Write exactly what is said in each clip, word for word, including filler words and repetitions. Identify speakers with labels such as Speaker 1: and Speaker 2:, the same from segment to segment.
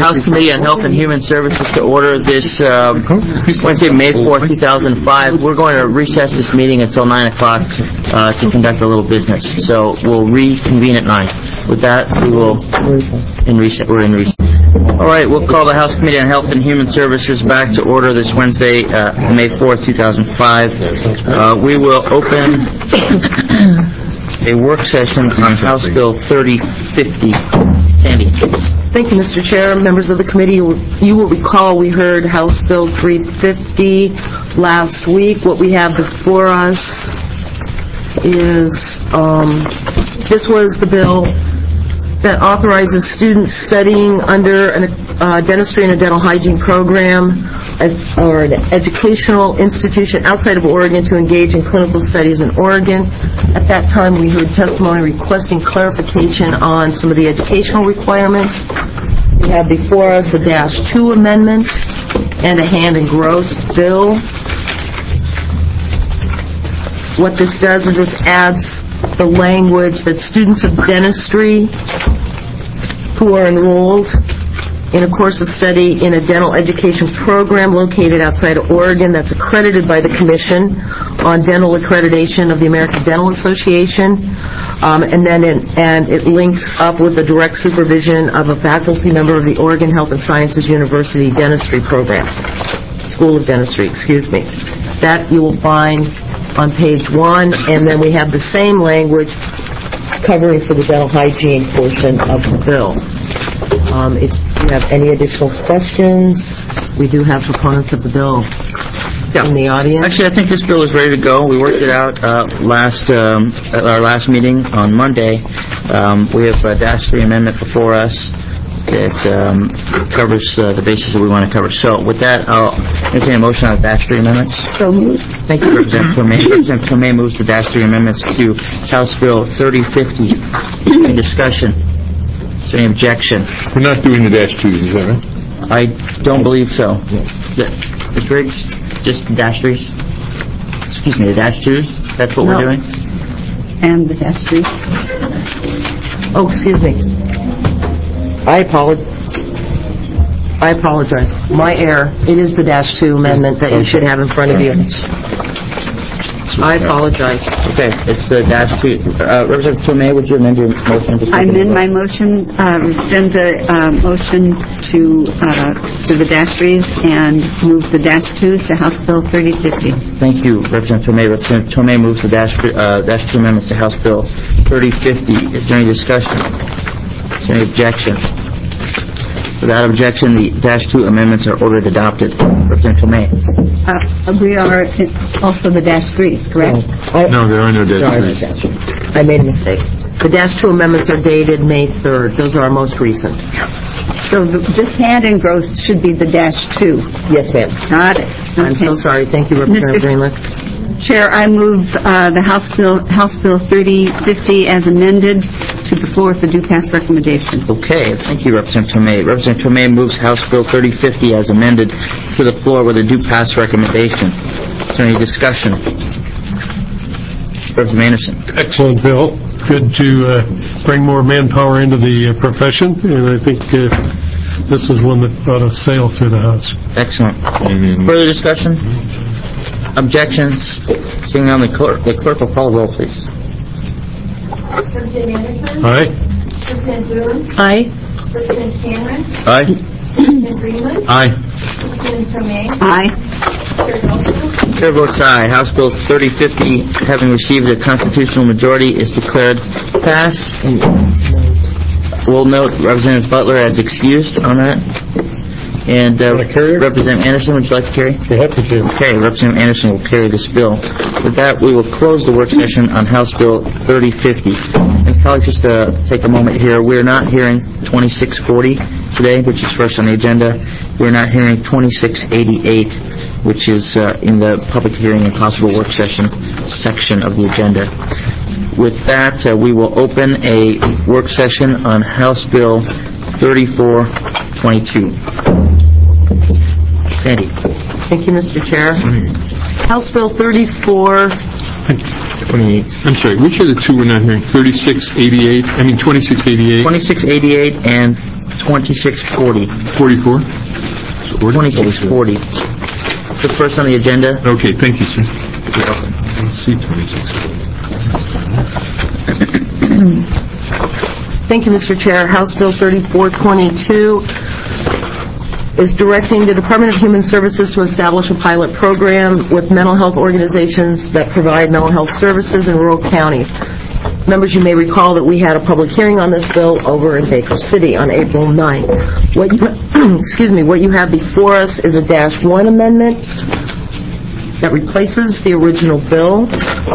Speaker 1: House Committee on Health and Human Services to order this uh, Wednesday, May fourth, two thousand five. We're going to recess this meeting until nine o'clock uh, to conduct a little business. So we'll reconvene at nine. With that, we will in recess. We're in recess. All right, we'll call the House Committee on Health and Human Services back to order this Wednesday, uh, May fourth, two thousand five. Uh, we will open a work session on House Bill thirty fifty. Sandy.
Speaker 2: Thank you, Mister Chair. Members of the committee, you will recall we heard House Bill three fifty last week. What we have before us is, um, this was the bill that authorizes students studying under a uh, dentistry and a dental hygiene program as, or an educational institution outside of Oregon to engage in clinical studies in Oregon. At that time, we heard testimony requesting clarification on some of the educational requirements. We have before us a Dash two amendment and a hand and gross bill. What this does is this adds the language that students of dentistry who are enrolled in a course of study in a dental education program located outside of Oregon that's accredited by the Commission on Dental Accreditation of the American Dental Association, um, and then it, and it links up with the direct supervision of a faculty member of the Oregon Health and Sciences University Dentistry Program, School of Dentistry, excuse me. That you will find on page one, and then we have the same language covering for the dental hygiene portion of the bill. Um, if you have any additional questions, we do have proponents of the bill yeah. in the audience.
Speaker 1: Actually, I think this bill is ready to go. We worked it out uh, last um, at our last meeting on Monday. Um, we have a Dash three amendment before us that um, covers uh, the bases that we want to cover. So with that, I'll entertain a motion on the Dash three amendments.
Speaker 2: So moved.
Speaker 1: Thank you, Representative Tomei. Representative Tomei moves the Dash three amendments to House Bill thirty fifty. Any discussion? Is there any objection?
Speaker 3: We're not doing the Dash twos, is that right?
Speaker 1: I don't believe so. Yeah. Mister Riggs, just the Dash threes? Excuse me, the Dash twos? That's what
Speaker 2: no.
Speaker 1: we're doing?
Speaker 2: And the Dash threes. Oh, excuse me. I apologize. I apologize. My error. It is the Dash two amendment that you should have in front of you. I apologize.
Speaker 1: Okay, it's the Dash two. Uh, Representative Tomei, would you amend your motion? To
Speaker 4: I amend my motion, uh, rescind the uh, motion to uh, to the Dash threes and move the Dash twos to House Bill thirty fifty.
Speaker 1: Thank you, Representative Tomei. Representative Tomei moves the Dash uh, Dash two amendments to House Bill thirty fifty. Is there any discussion? Is there any objection? Without objection, the Dash two amendments are ordered adopted. Representative Tomei.
Speaker 4: Uh, we are also the Dash three, correct?
Speaker 2: I,
Speaker 3: no, there are no Dash
Speaker 2: threes. I made a mistake. The Dash two amendments are dated May third. Those are our most recent.
Speaker 4: So the, this hand and growth should be the Dash two.
Speaker 2: Yes, ma'am.
Speaker 4: Got it. Okay.
Speaker 2: I'm so sorry. Thank you, Representative Greenlick.
Speaker 4: Chair, I move uh, the House Bill House Bill thirty fifty as amended to the floor for due pass recommendation.
Speaker 1: Okay, thank you, Representative Tomei. Representative Tomei moves House Bill thirty fifty as amended to the floor with a due pass recommendation. Is there any discussion? Representative Anderson.
Speaker 5: Excellent bill. Good to uh, bring more manpower into the uh, profession, and I think uh, this is one that ought to sail through the House.
Speaker 1: Excellent. Mm-hmm. Further discussion? Objections? Seeing none, the clerk, the clerk will call the roll, please.
Speaker 6: Representative Anderson?
Speaker 5: Aye.
Speaker 6: Representative Boone?
Speaker 2: Aye.
Speaker 6: Representative Cameron?
Speaker 1: Aye.
Speaker 6: Representative Greenwood?
Speaker 5: Aye.
Speaker 6: Representative Tomei?
Speaker 4: Aye.
Speaker 6: Chair Nelson?
Speaker 1: Chair votes aye. House Bill thirty fifty, having received a constitutional majority, is declared passed. We'll note Representative Butler as excused on that. And uh, Representative Anderson, would you like to carry?
Speaker 5: Be happy to.
Speaker 1: Okay, Representative Anderson will carry this bill. With that, we will close the work session on House Bill thirty fifty. And colleagues, just to take a moment here, we're not hearing twenty-six forty today, which is first on the agenda. We're not hearing twenty-six eighty-eight, which is uh, in the public hearing and possible work session section of the agenda. With that, uh, we will open a work session on House Bill thirty-four twenty-two. Sandy.
Speaker 2: Thank you, Mister Chair. House Bill thirty-four
Speaker 3: twenty-eight. I'm sorry, which are the two we're not hearing? thirty-six eighty-eight? I mean twenty-six eighty-eight?
Speaker 1: twenty-six eighty-eight and twenty-six forty.
Speaker 3: forty-four?
Speaker 1: twenty-six forty. The first on the agenda.
Speaker 3: Okay, thank you, sir. See twenty-six forty.
Speaker 2: Thank you, Mister Chair. House Bill thirty-four twenty-two is directing the Department of Human Services to establish a pilot program with mental health organizations that provide mental health services in rural counties. Members, you may recall that we had a public hearing on this bill over in Baker City on April ninth. What you, excuse me, what you have before us is a dash one amendment that replaces the original bill.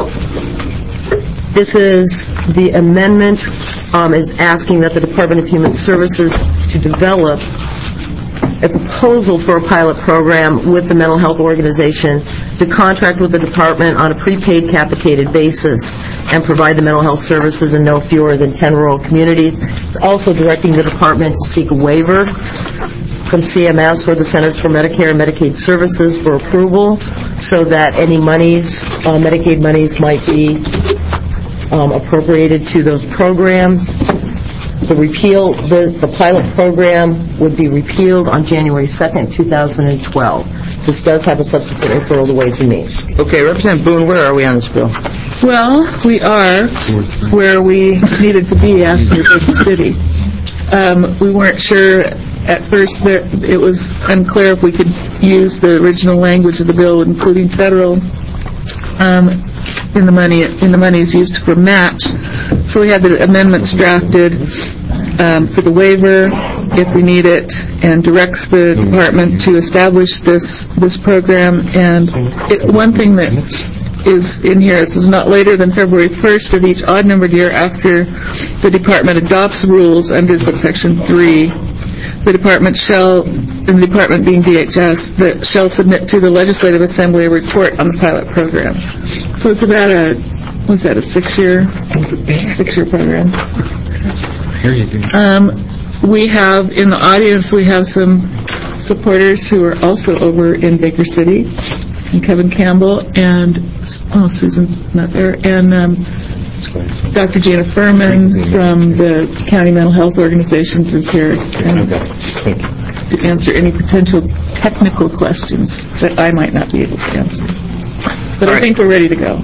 Speaker 2: This is the amendment um, is asking that the Department of Human Services to develop a proposal for a pilot program with the mental health organization to contract with the department on a prepaid capitated basis and provide the mental health services in no fewer than ten rural communities. It's also directing the department to seek a waiver from C M S or the Centers for Medicare and Medicaid Services for approval so that any monies, uh, Medicaid monies might be um, appropriated to those programs. The repeal, the, the pilot program would be repealed on January second, two thousand twelve. This does have a subsequent referral to Ways and Means.
Speaker 1: Okay, Representative Boone, where are we on this bill?
Speaker 7: Well, we are where we needed to be after Baker City. Um, we weren't sure at first that it was unclear if we could use the original language of the bill, including federal um, in the money in the monies used for match. So we had the amendments drafted um, for the waiver if we need it, and directs the department to establish this this program. And it, one thing that is in here, it says not later than February first of each odd-numbered year after the department adopts rules under subsection three. The department shall, and the department being D H S, that shall submit to the Legislative Assembly a report on the pilot program. So it's about a, what's that, a six-year, six-year program. Um, we have, in the audience, we have some supporters who are also over in Baker City, and Kevin Campbell, and, oh, Susan's not there, and um, Doctor Gina Furman from the County Mental Health Organizations is here and to answer any potential technical questions that I might not be able to answer. But I think we're ready to go.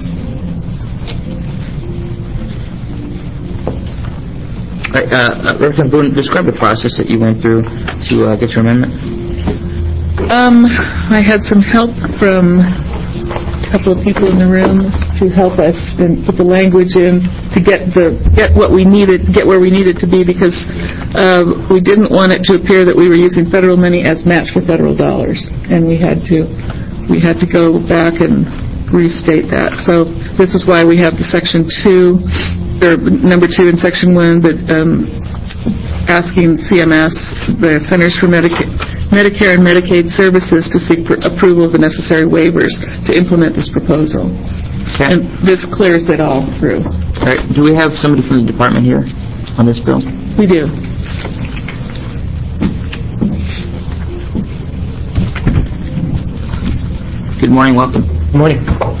Speaker 1: All right, uh, Representative Boone, describe the process that you went through to uh, get your amendment.
Speaker 7: Um, I had some help from a couple of people in the room to help us and put the language in to get the get what we needed, get where we needed to be, because uh, we didn't want it to appear that we were using federal money as match for federal dollars, and we had to we had to go back and restate that. So this is why we have the section two, or number two in section one, but um, asking C M S, the Centers for Medicaid. Medicare and Medicaid Services to seek approval of the necessary waivers to implement this proposal.
Speaker 1: Okay.
Speaker 7: And this clears it all through.
Speaker 1: All right. Do we have somebody from the department here on this bill?
Speaker 7: We do.
Speaker 1: Good morning. Welcome.
Speaker 8: Good morning.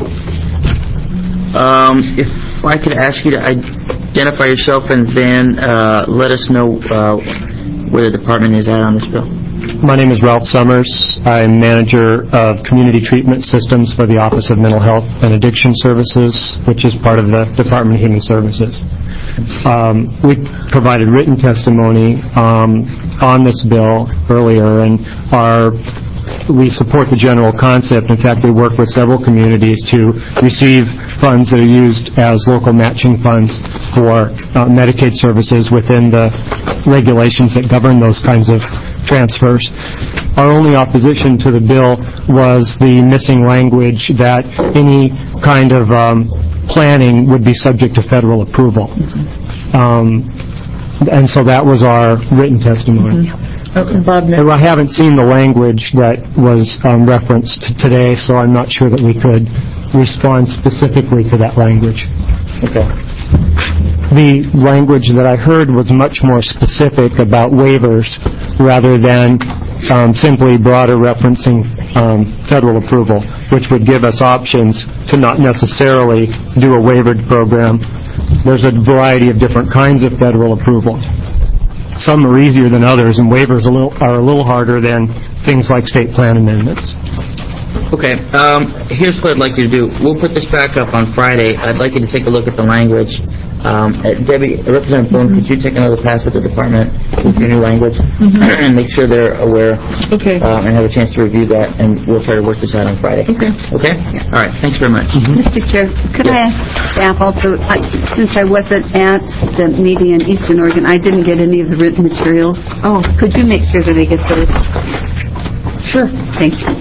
Speaker 1: Um, if I could ask you to identify yourself and then uh, let us know uh, where the department is at on this bill.
Speaker 8: My name is Ralph Summers. I'm manager of community treatment systems for the Office of Mental Health and Addiction Services, which is part of the Department of Human Services. Um, we provided written testimony um, on this bill earlier, and our we support the general concept. In fact, we work with several communities to receive funds that are used as local matching funds for uh, Medicaid services within the regulations that govern those kinds of transfers. Our only opposition to the bill was the missing language that any kind of um, planning would be subject to federal approval. Um, and so that was our written testimony.
Speaker 7: Mm-hmm. Bob,
Speaker 8: And I haven't seen the language that was um, referenced today, so I'm not sure that we could respond specifically to that language.
Speaker 1: Okay.
Speaker 8: The language that I heard was much more specific about waivers rather than um, simply broader referencing um, federal approval, which would give us options to not necessarily do a waivered program. There's a variety of different kinds of federal approval. some are easier than others, and waivers a little, are a little harder than things like state plan amendments.
Speaker 1: Okay, um, here's what I'd like you to do. We'll put this back up on Friday. I'd like you to take a look at the language. Um, uh, Debbie, Representative Boone, could you take another pass with the department with your new language and make sure they're aware
Speaker 7: Okay.
Speaker 1: um, and have a chance to review that, and we'll try to work this out on Friday.
Speaker 7: Okay.
Speaker 1: Okay? All right. Thanks very much.
Speaker 4: Mister Chair, could I ask staff also, I- since I wasn't at the meeting in Eastern Oregon, I didn't get any of the written materials. Oh, could you make sure that I get those?
Speaker 1: Sure.
Speaker 4: Thank you.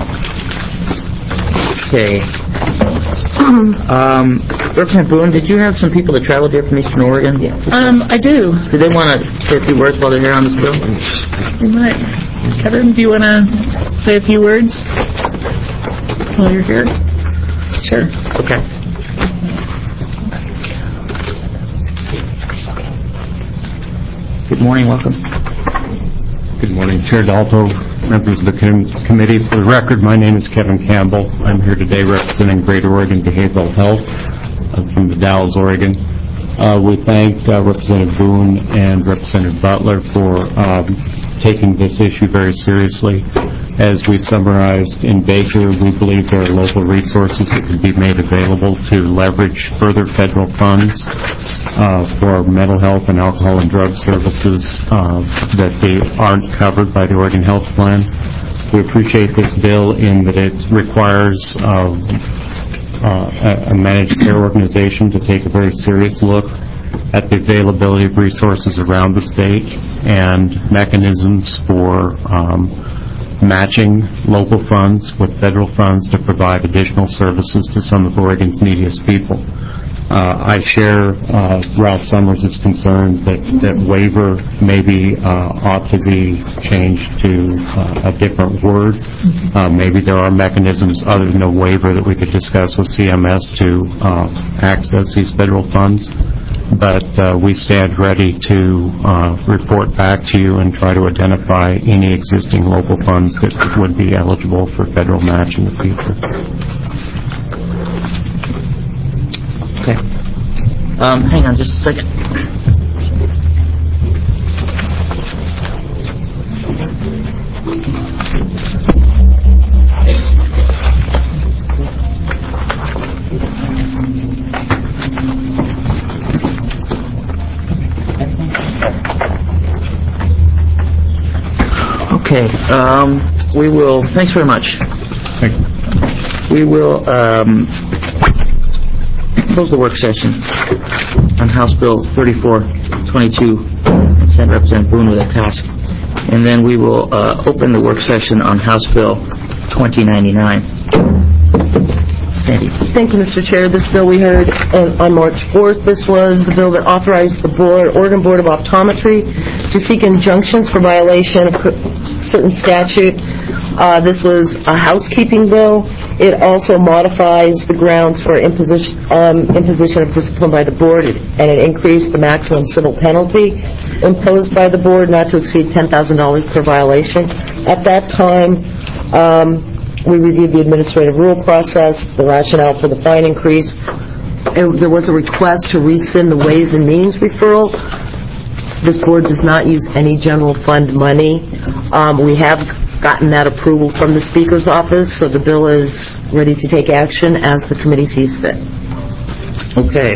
Speaker 1: Okay. Um, Representative Boone, did you have some people that traveled here from Eastern Oregon? Yeah.
Speaker 7: Um, I do.
Speaker 1: Do they want to say a few words while they're here on this bill?
Speaker 7: You might. Kevin, do you want to say a few words while you're here? Sure.
Speaker 1: Okay. Good morning. Welcome.
Speaker 9: Good morning, Chair Dalto, members of the com- committee. For the record, my name is Kevin Campbell. I'm here today representing Greater Oregon Behavioral Health uh, from the Dalles, Oregon. Uh, we thank uh, Representative Boone and Representative Butler for um, taking this issue very seriously. As we summarized in Baker, we believe there are local resources that can be made available to leverage further federal funds uh, for mental health and alcohol and drug services uh, that they aren't covered by the Oregon Health Plan. We appreciate this bill in that it requires uh, uh, a managed care organization to take a very serious look at the availability of resources around the state and mechanisms for um, matching local funds with federal funds to provide additional services to some of Oregon's neediest people. Uh, I share uh, Ralph Summers' concern that, that waiver maybe uh, ought to be changed to uh, a different word. Uh, maybe there are mechanisms other than a waiver that we could discuss with C M S to uh, access these federal funds. But uh, we stand ready to uh, report back to you and try to identify any existing local funds that would be eligible for federal match in the future.
Speaker 1: Okay. Um, hang on just a second. Okay. Um, we will. Thanks very much.
Speaker 9: Thank you.
Speaker 1: We will um, close the work session on House Bill thirty-four twenty-two and send Representative Boone with a task, and then we will uh, open the work session on House Bill twenty ninety-nine. Sandy.
Speaker 2: Thank you, Mister Chair. This bill we heard uh, on March fourth. This was the bill that authorized the board, Oregon Board of Optometry to seek injunctions for violation of certain statute. Uh, this was a housekeeping bill. It also modifies the grounds for imposition, um, imposition of discipline by the board, and it increased the maximum civil penalty imposed by the board not to exceed ten thousand dollars per violation. At that time, um, we reviewed the administrative rule process, the rationale for the fine increase. And there was a request to rescind the Ways and Means referral. This board does not use any general fund money. Um, we have gotten that approval from the Speaker's office, so the bill is ready to take action as the committee sees fit.
Speaker 1: Okay.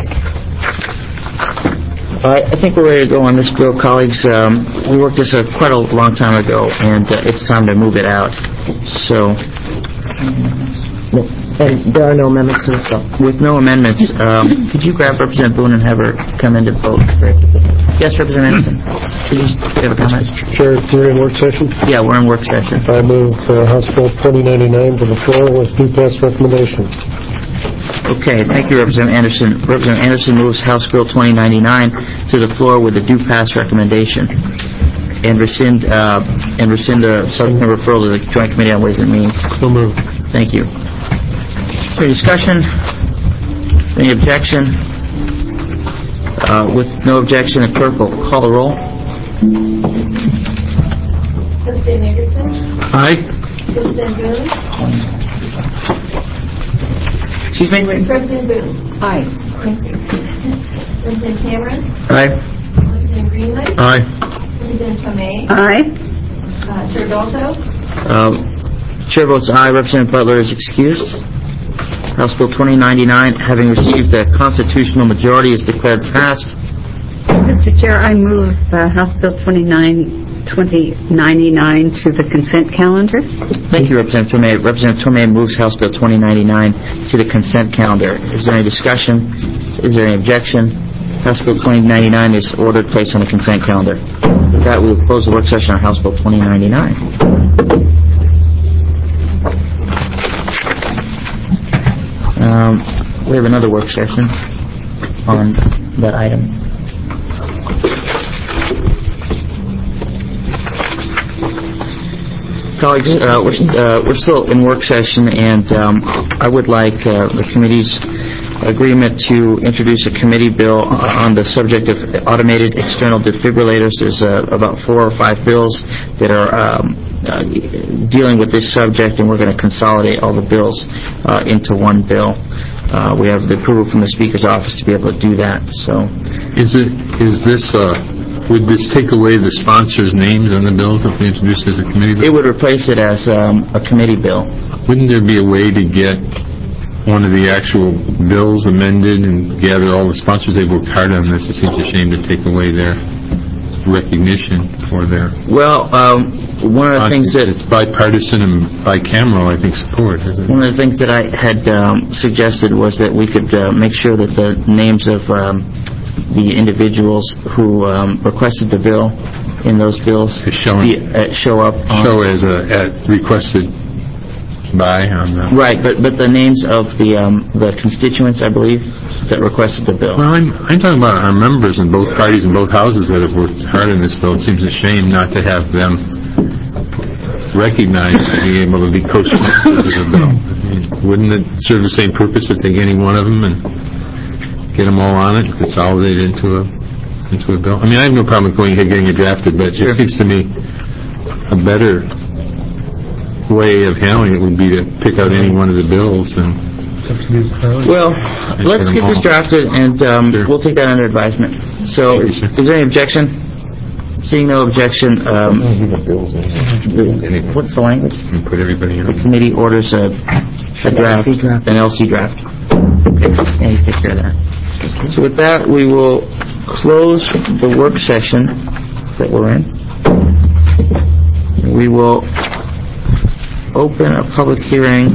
Speaker 1: All right, I think we're ready to go on this bill, colleagues. Um, we worked this uh, quite a long time ago, and uh, it's time to move it out. So,
Speaker 2: And there are no amendments to this bill.
Speaker 1: with no amendments, um, could you grab Representative Boone and have her come in to vote? Yes, Representative Anderson. Could you just have a comment?
Speaker 5: Chair, we're in work session.
Speaker 1: Yeah, we're in work session.
Speaker 5: I move uh, House Bill twenty ninety-nine to the floor with due pass recommendation.
Speaker 1: Okay, thank you, Representative Anderson. Representative Anderson moves House Bill twenty ninety-nine to the floor with a due pass recommendation and rescind uh, and rescind the subsequent referral to the Joint Committee on Ways and Means.
Speaker 5: So moved.
Speaker 1: Thank you. Any discussion? Any objection? Uh, with no objection, the clerk will call the roll.
Speaker 6: President Nickerson?
Speaker 5: Aye.
Speaker 6: President Boone?
Speaker 1: Excuse me?
Speaker 6: President Boone?
Speaker 4: Aye.
Speaker 6: President Cameron?
Speaker 1: Aye.
Speaker 6: President Greenwood?
Speaker 5: Aye.
Speaker 6: Representative Tomei.
Speaker 4: Aye.
Speaker 6: Uh, Chair Dalto.
Speaker 1: Um, Chair votes aye. Representative Butler is excused. House Bill twenty ninety-nine, having received a constitutional majority, is declared passed.
Speaker 4: Mister Chair, I move uh, House Bill twenty-nine, twenty ninety-nine to the consent calendar.
Speaker 1: Thank you, Representative Tomei. Representative Tomei moves House Bill twenty ninety-nine to the consent calendar. Is there any discussion? Is there any objection? House Bill twenty ninety-nine is ordered placed on the consent calendar. With that, we will close the work session on House Bill twenty ninety-nine. Um, we have another work session on that item. Colleagues, uh, we're, uh, we're still in work session, and um, I would like uh, the committee's agreement to introduce a committee bill on the subject of automated external defibrillators. There's uh, about four or five bills that are um, uh, dealing with this subject, and we're going to consolidate all the bills uh, into one bill. Uh, we have the approval from the Speaker's office to be able to do that. So,
Speaker 3: Is it, is this, uh, would this take away the sponsors' names on the bills if we introduce it as a committee
Speaker 1: it
Speaker 3: bill?
Speaker 1: would replace it as um, a committee bill.
Speaker 3: Wouldn't there be a way to get one of the actual bills amended and gather all the sponsors? They've worked hard on this. It seems a shame to take away their recognition for their...
Speaker 1: Well, um, one of the things that...
Speaker 3: It's bipartisan and bicameral, I think, support, isn't it?
Speaker 1: One of the things that I had um, suggested was that we could uh, make sure that the names of um, the individuals who um, requested the bill in those bills
Speaker 3: Is shown-
Speaker 1: be, uh, show up on...
Speaker 3: Show as a, at requested by on the...
Speaker 1: Right, but but the names of the um, the constituents, I believe, that requested the bill.
Speaker 3: Well, I'm, I'm talking about our members in both parties and both houses that have worked hard on this bill. It seems a shame not to have them recognized to be able to be co-sponsors of the bill. I mean, wouldn't it serve the same purpose to take any one of them and get them all on it and consolidate it into a into a bill? I mean, I have no problem with going ahead and getting it drafted, but
Speaker 1: Sure.
Speaker 3: it seems to me a better way of handling it would be to pick out any one of the bills and...
Speaker 1: Well, let's get this drafted, and um,
Speaker 3: Sure.
Speaker 1: we'll take that under advisement. So,
Speaker 3: Thank you, sir.
Speaker 1: is there any objection? Seeing no objection, um, the, what's the language?
Speaker 3: and put everybody in
Speaker 1: The
Speaker 3: it.
Speaker 1: committee orders a, a draft, an L C draft. Okay, yeah, you take care of that. So with that, we will close the work session that we're in. We will open a public hearing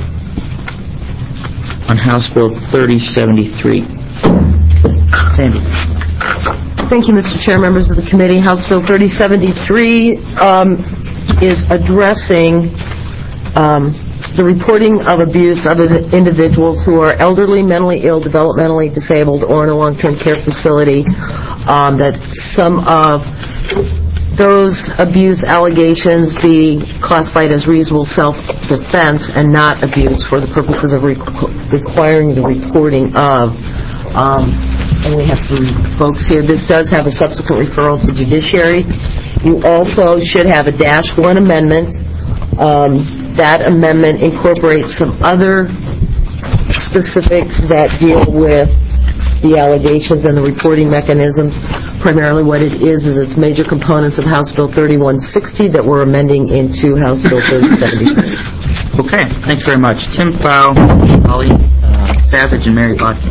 Speaker 1: on House Bill thirty seventy-three. Sandy.
Speaker 2: Thank you, Mister Chair, members of the committee. House Bill thirty seventy-three um, is addressing um, the reporting of abuse of individuals who are elderly, mentally ill, developmentally disabled, or in a long-term care facility, um, that some of those abuse allegations be classified as reasonable self-defense and not abuse for the purposes of requ- requiring the reporting of. Um, and we have some folks here. This does have a subsequent referral to judiciary. You also should have a dash one amendment. Um, that amendment incorporates some other specifics that deal with the allegations and the reporting mechanisms. Primarily what it is is it's major components of House Bill thirty-one sixty that we're amending into House Bill thirty seventy-three.
Speaker 1: Okay, thanks very much. Tim Pfau, Holly uh, Savage, and Mary Bodkin.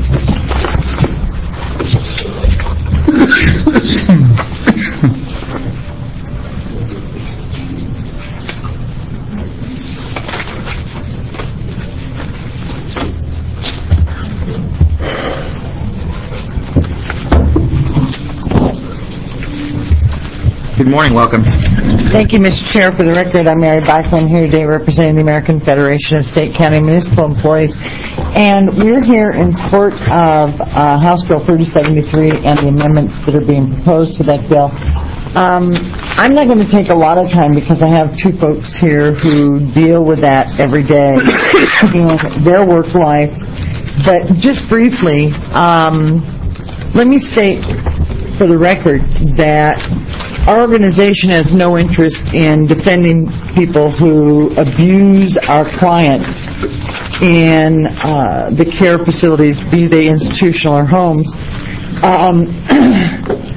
Speaker 1: Good morning, welcome.
Speaker 10: Thank you, Mister Chair. For the record, I'm Mary Bachman here today representing the American Federation of State, County, Municipal Employees. And we're here in support of uh, House Bill thirty seventy-three and the amendments that are being proposed to that bill. Um, I'm not going to take a lot of time because I have two folks here who deal with that every day in their work life. But just briefly, um, let me state for the record that our organization has no interest in defending people who abuse our clients in uh, the care facilities, be they institutional or homes. Um,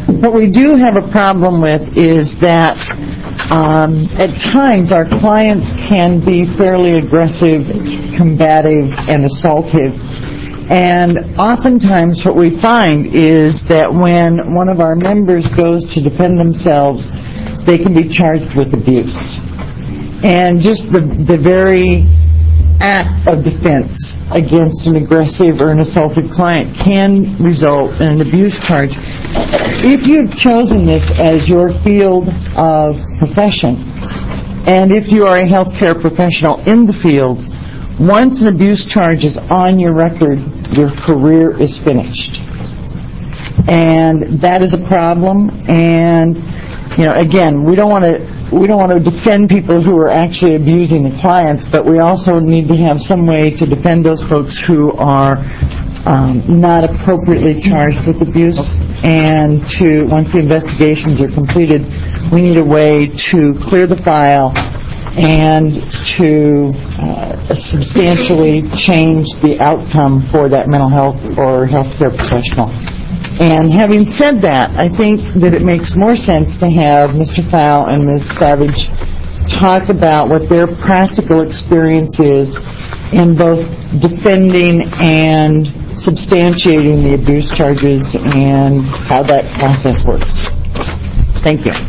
Speaker 10: What we do have a problem with is that um, at times our clients can be fairly aggressive, combative, and assaultive. And oftentimes what we find is that when one of our members goes to defend themselves, they can be charged with abuse. And just the, the very act of defense against an aggressive or an assaulted client can result in an abuse charge. If you've chosen this as your field of profession, and if you are a healthcare professional in the field, once an abuse charge is on your record, your career is finished. And that is a problem. And, you know, again, we don't want to we don't want to defend people who are actually abusing the clients, but we also need to have some way to defend those folks who are um, not appropriately charged with abuse. And to once the investigations are completed, we need a way to clear the file and to uh, substantially change the outcome for that mental health or healthcare professional. And having said that, I think that it makes more sense to have Mister Fowl and Miz Savage talk about what their practical experience is in both defending and substantiating the abuse charges and how that process works. Thank you.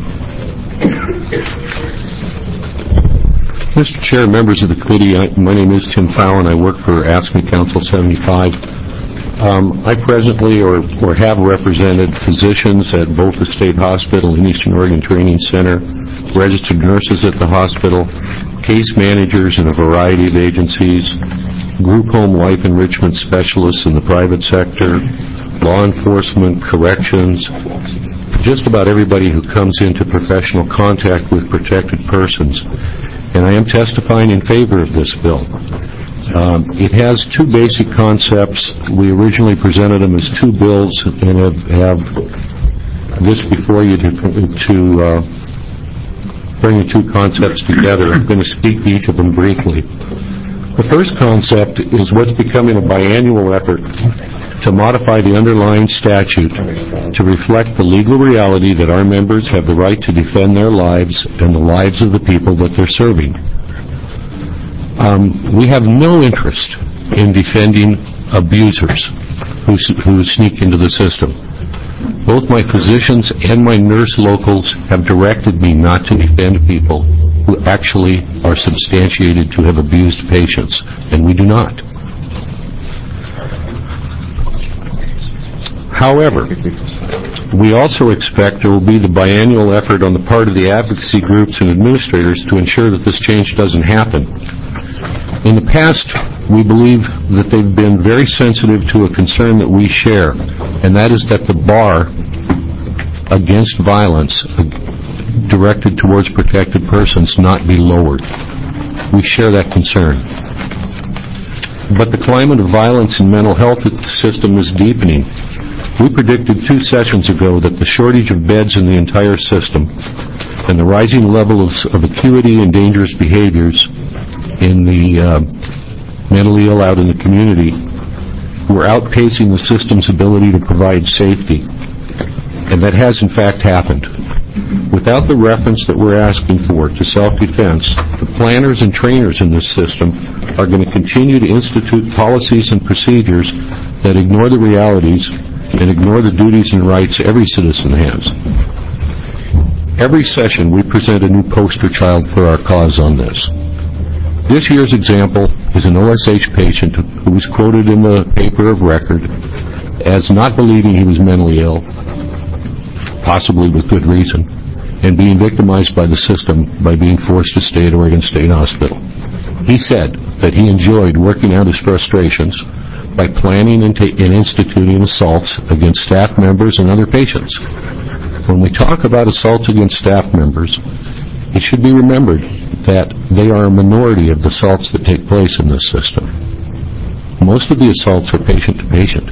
Speaker 11: Mister Chair, members of the committee, I, my name is Tim Fowl, and I work for AFSCME Council seventy-five. Um, I presently or, or have represented physicians at both the State Hospital and Eastern Oregon Training Center, registered nurses at the hospital, case managers in a variety of agencies, group home life enrichment specialists in the private sector, law enforcement, corrections, just about everybody who comes into professional contact with protected persons. And I am testifying in favor of this bill. Um, it has two basic concepts. We originally presented them as two bills and have, have this before you to, to uh, bring the two concepts together. I'm going to speak to each of them briefly. The first concept is what's becoming a biannual effort to modify the underlying statute to reflect the legal reality that our members have the right to defend their lives and the lives of the people that they're serving. Um, we have no interest in defending abusers who, who sneak into the system. Both my physicians and my nurse locals have directed me not to defend people who actually are substantiated to have abused patients, and we do not. However, we also expect there will be the biannual effort on the part of the advocacy groups and administrators to ensure that this change doesn't happen. In the past, we believe that they've been very sensitive to a concern that we share, and that is that the bar against violence directed towards protected persons not be lowered. We share that concern. But the climate of violence in mental health system is deepening. We predicted two sessions ago that the shortage of beds in the entire system and the rising level of, of acuity and dangerous behaviors in the uh, mentally ill out in the community were outpacing the system's ability to provide safety. And that has in fact happened. Without the reference that we're asking for to self-defense, the planners and trainers in this system are going to continue to institute policies and procedures that ignore the realities and ignore the duties and rights every citizen has. Every session we present a new poster child for our cause on this. This year's example is an O S H patient who was quoted in the paper of record as not believing he was mentally ill, possibly with good reason, and being victimized by the system by being forced to stay at Oregon State Hospital. He said that he enjoyed working out his frustrations by planning and, ta- and instituting assaults against staff members and other patients. When we talk about assaults against staff members, it should be remembered that they are a minority of the assaults that take place in this system. Most of the assaults are patient to patient.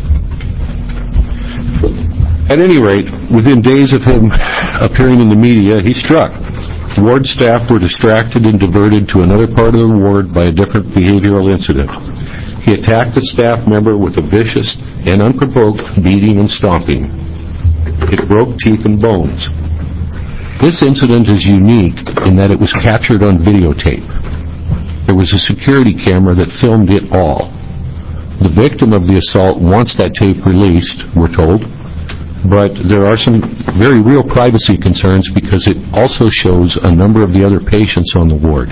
Speaker 11: At any rate, within days of him appearing in the media, he struck. Ward staff were distracted and diverted to another part of the ward by a different behavioral incident. He attacked a staff member with a vicious and unprovoked beating and stomping. It broke teeth and bones. This incident is unique in that it was captured on videotape. There was a security camera that filmed it all. The victim of the assault wants that tape released, we're told, but there are some very real privacy concerns because it also shows a number of the other patients on the ward.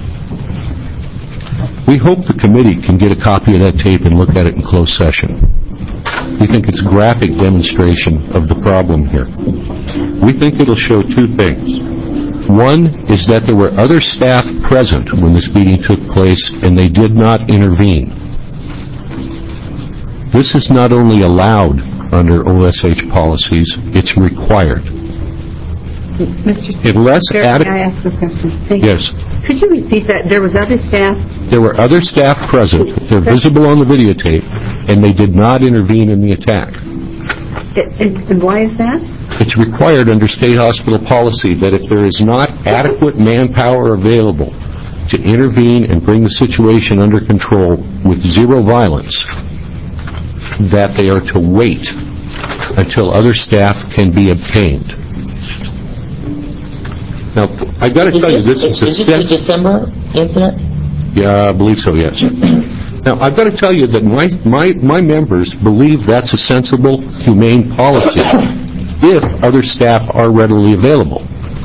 Speaker 11: We hope the committee can get a copy of that tape and look at it in closed session. We think it's graphic demonstration of the problem here. We think it'll show two things. One is that there were other staff present when this meeting took place and they did not intervene. This is not only allowed under O S H policies, it's required.
Speaker 4: Mister
Speaker 11: Unless
Speaker 4: Chair,
Speaker 11: adequate...
Speaker 4: may I ask a question? Thank you.
Speaker 11: Yes.
Speaker 4: Could you repeat that? There was other staff?
Speaker 11: There were other staff present. They're visible on the videotape, and they did not intervene in the attack.
Speaker 4: And, and why is that?
Speaker 11: It's required under state hospital policy that if there is not adequate manpower available to intervene and bring the situation under control with zero violence, that they are to wait until other staff can be obtained. Now, I've got to tell you, this is a...
Speaker 1: Is this the December incident?
Speaker 11: Yeah, I believe so, yes. Now, I've got to tell you that my, my, my members believe that's a sensible, humane policy if other staff are readily available.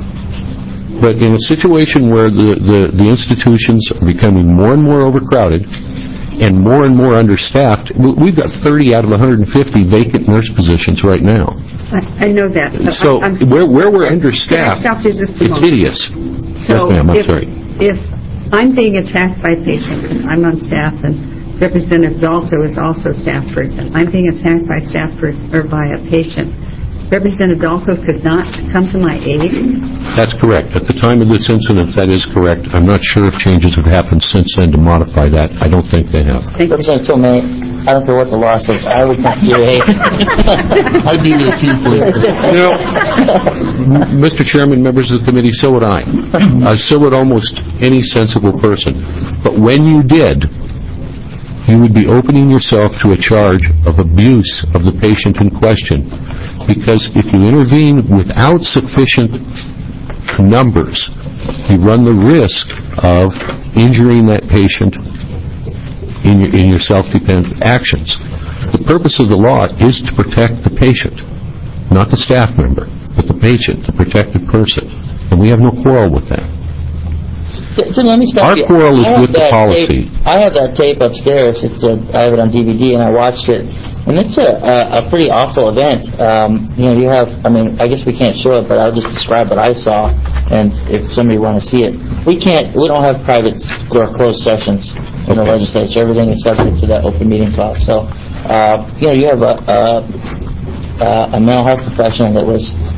Speaker 11: But in a situation where the, the, the institutions are becoming more and more overcrowded and more and more understaffed, we've got thirty out of one hundred fifty vacant nurse positions right now.
Speaker 4: I, I know that.
Speaker 11: So
Speaker 4: I'm,
Speaker 11: where, where we're understaffed,
Speaker 4: it's
Speaker 11: hideous.
Speaker 4: So
Speaker 11: yes, ma'am, I'm
Speaker 4: if,
Speaker 11: sorry.
Speaker 4: If I'm being attacked by a patient, I'm on staff, and Representative Dalto is also a staff person. I'm being attacked by a staff person or by a patient. Representative Dalto could not come to my aid?
Speaker 11: That's correct. At the time of this incident, that is correct. I'm not sure if changes have happened since then to modify that. I don't think they have.
Speaker 1: Representative Tomei, I don't care what the law says. I would not hear hate.
Speaker 3: I'd be there too, please.
Speaker 11: You know, Mister Chairman, members of the committee, so would I. Uh, so would almost any sensible person. But when you did, you would be opening yourself to a charge of abuse of the patient in question. Because if you intervene without sufficient numbers, you run the risk of injuring that patient in your, in your self-defense actions. The purpose of the law is to protect the patient, not the staff member, but the patient, the protected person. And we have no quarrel with that.
Speaker 1: So let me stop
Speaker 11: Our
Speaker 1: you.
Speaker 11: quarrel is
Speaker 1: I have
Speaker 11: with the
Speaker 1: that
Speaker 11: policy.
Speaker 1: Tape, I have that tape upstairs. It's a, I have it on D V D, and I watched it. And it's a, a, a pretty awful event. Um, you know, you have, I mean, I guess we can't show it, but I'll just describe what I saw, and if somebody want to see it. We can't, we don't have private or closed sessions in the legislature. Everything is subject to that open meetings law. So, uh, you know, you have a, a, a mental health professional that was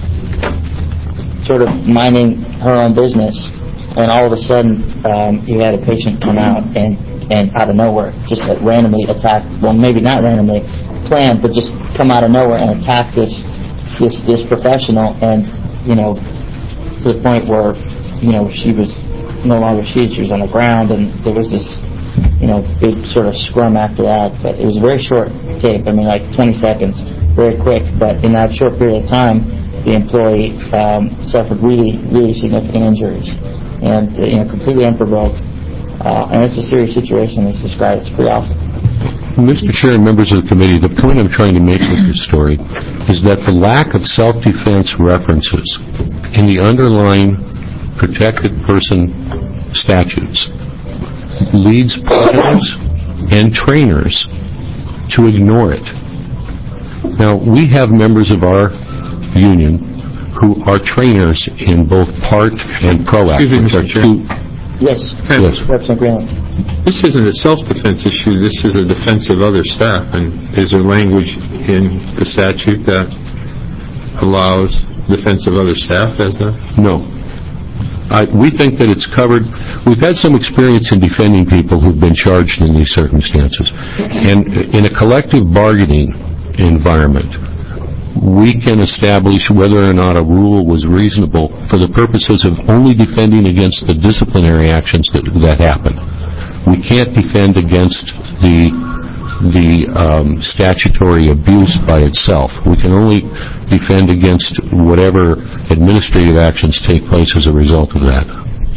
Speaker 1: sort of minding her own business, and all of a sudden, um, you had a patient come out and, and out of nowhere, just like randomly attack, well, maybe not randomly, planned, but just come out of nowhere and attack this this this professional, and you know, to the point where you know she was no longer she she was on the ground, and there was this you know big sort of scrum after that. But it was a very short tape. I mean, like twenty seconds, very quick. But in that short period of time, the employee um, suffered really really significant injuries, and you know completely unprovoked. Uh, and it's a serious situation. It's described. It's pretty awful.
Speaker 11: Mister Chair and members of the committee, the point I'm trying to make with this story is that the lack of self-defense references in the underlying protected person statutes leads planners and trainers to ignore it. Now, we have members of our union who are trainers in both PART and PROACT, which are two...
Speaker 1: Yes.
Speaker 11: Yes.
Speaker 1: Representative Graham.
Speaker 3: This isn't a self-defense issue. This is a defense of other staff. And is there language in the statute that allows defense of other staff as a...
Speaker 11: No. I, we think that it's covered. We've had some experience in defending people who've been charged in these circumstances. And in a collective bargaining environment, we can establish whether or not a rule was reasonable for the purposes of only defending against the disciplinary actions that, that happen. We can't defend against the the um, statutory abuse by itself. We can only defend against whatever administrative actions take place as a result of that.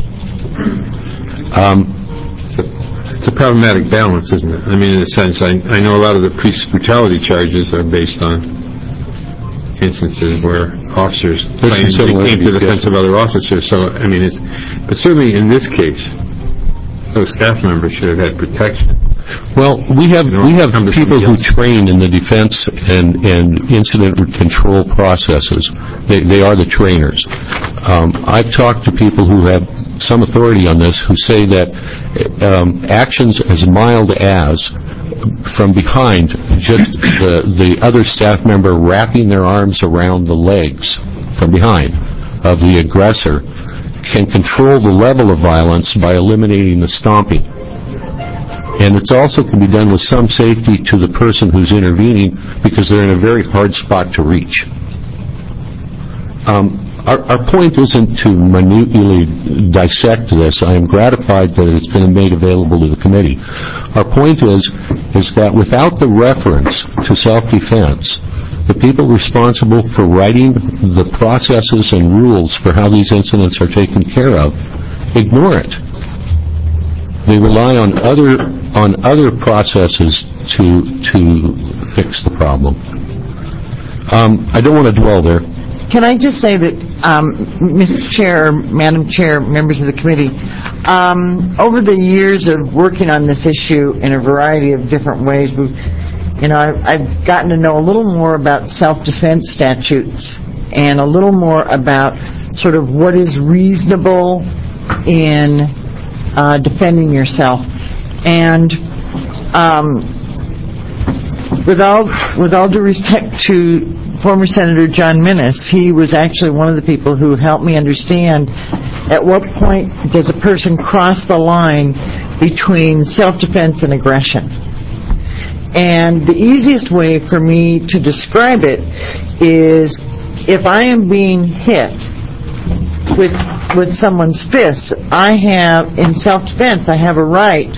Speaker 11: Um,
Speaker 3: It's a, it's a problematic balance, isn't it? I mean, in a sense, I, I know a lot of the police brutality charges are based on instances where officers claim they came to the defense of other officers. So, I mean, it's, but certainly in this case, those staff members should have had protection.
Speaker 11: Well, we have we have people who train in the defense and, and incident control processes. They, they are the trainers. Um, I've talked to people who have some authority on this who say that um, actions as mild as from behind, just the, the other staff member wrapping their arms around the legs from behind of the aggressor can control the level of violence by eliminating the stomping. And it also can be done with some safety to the person who's intervening because they're in a very hard spot to reach. Um, our, our point isn't to minutely dissect this. I am gratified that it's been made available to the committee. Our point is, is that without the reference to self-defense, the people responsible for writing the processes and rules for how these incidents are taken care of ignore it. They rely on other on other processes to to fix the problem. Um, I don't want to dwell there.
Speaker 10: Can I just say that, um, Mister Chair, Madam Chair, members of the committee, um, over the years of working on this issue in a variety of different ways, we've, you know, I've, I've gotten to know a little more about self-defense statutes and a little more about sort of what is reasonable in uh, defending yourself. And um, with all with all due respect to former Senator John Minnis, he was actually one of the people who helped me understand at what point does a person cross the line between self-defense and aggression. And the easiest way for me to describe it is if I am being hit with with someone's fists, I have, in self-defense, I have a right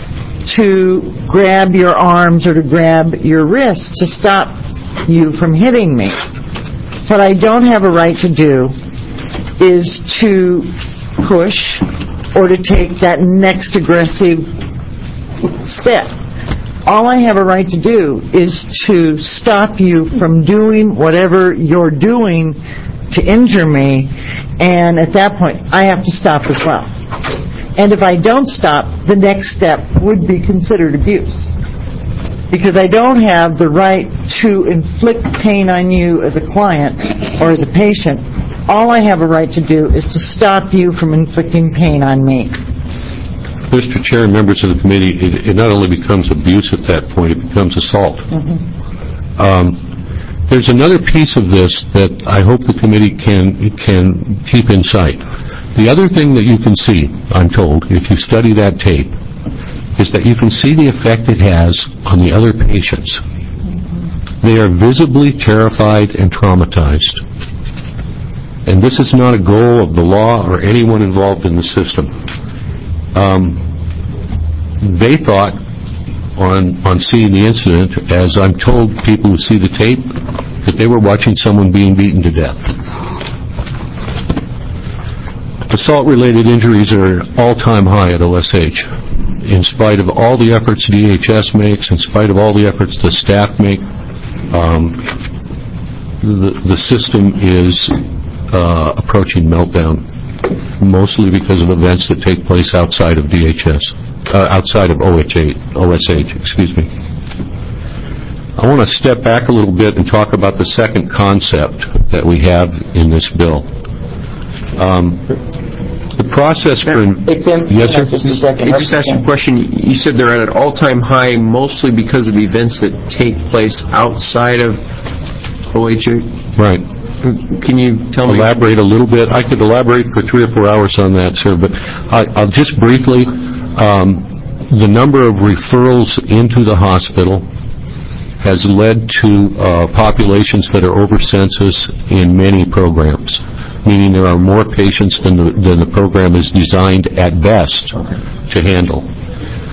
Speaker 10: to grab your arms or to grab your wrists to stop you from hitting me. What I don't have a right to do is to push or to take that next aggressive step. All I have a right to do is to stop you from doing whatever you're doing to injure me, and at that point, I have to stop as well. And if I don't stop, the next step would be considered abuse. Because I don't have the right to inflict pain on you as a client or as a patient. All I have a right to do is to stop you from inflicting pain on me.
Speaker 11: Mister Chair and members of the committee, it, it not only becomes abuse at that point, it becomes assault. Mm-hmm. Um, there's another piece of this that I hope the committee can can keep in sight. The other thing that you can see, I'm told, if you study that tape, is that you can see the effect it has on the other patients. They are visibly terrified and traumatized. And this is not a goal of the law or anyone involved in the system. Um, they thought, on, on seeing the incident, as I'm told people who see the tape, that they were watching someone being beaten to death. Assault-related injuries are all-time high at O S H. In spite of all the efforts D H S makes, in spite of all the efforts the staff make, um, the, the system is uh, approaching meltdown, mostly because of events that take place outside of D H S, uh, outside of O S H, excuse me. I want to step back a little bit and talk about the second concept that we have in this bill. Um, The process for...
Speaker 1: Hey, Tim,
Speaker 11: yes, sir?
Speaker 1: just a second.
Speaker 12: Can I just ask you a question? You said they're at an all-time high mostly because of events that take place outside of O H A?
Speaker 11: Right.
Speaker 12: Can you tell me?
Speaker 11: Elaborate a little bit. I could elaborate for three or four hours on that, sir, but I, I'll just briefly... Um, the number of referrals into the hospital has led to uh, populations that are over census in many programs, meaning there are more patients than the, than the program is designed at best to handle.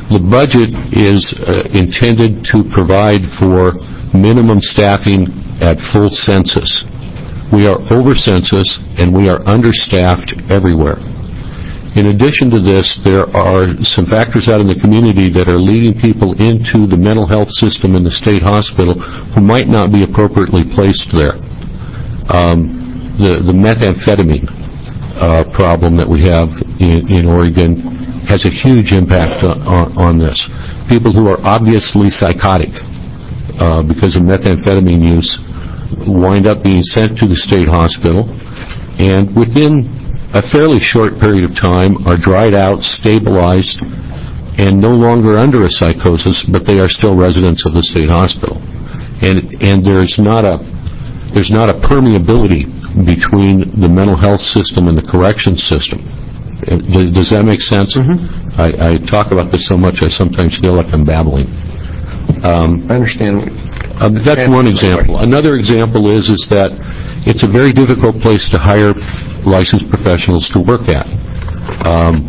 Speaker 11: The budget is uh, intended to provide for minimum staffing at full census. We are over census, and we are understaffed everywhere. In addition to this, there are some factors out in the community that are leading people into the mental health system in the state hospital who might not be appropriately placed there. Um, the, the methamphetamine uh, problem that we have in, in Oregon has a huge impact on, on this. People who are obviously psychotic uh, because of methamphetamine use wind up being sent to the state hospital, and within a fairly short period of time are dried out, stabilized, and no longer under a psychosis, but they are still residents of the state hospital. And and there's not a there's not a permeability between the mental health system and the corrections system. Does that make sense? Mm-hmm. I, I talk about this so much I sometimes feel like I'm babbling. Um,
Speaker 12: I understand.
Speaker 11: Uh, that's one example. Another example is is that it's a very difficult place to hire licensed professionals to work at. Um,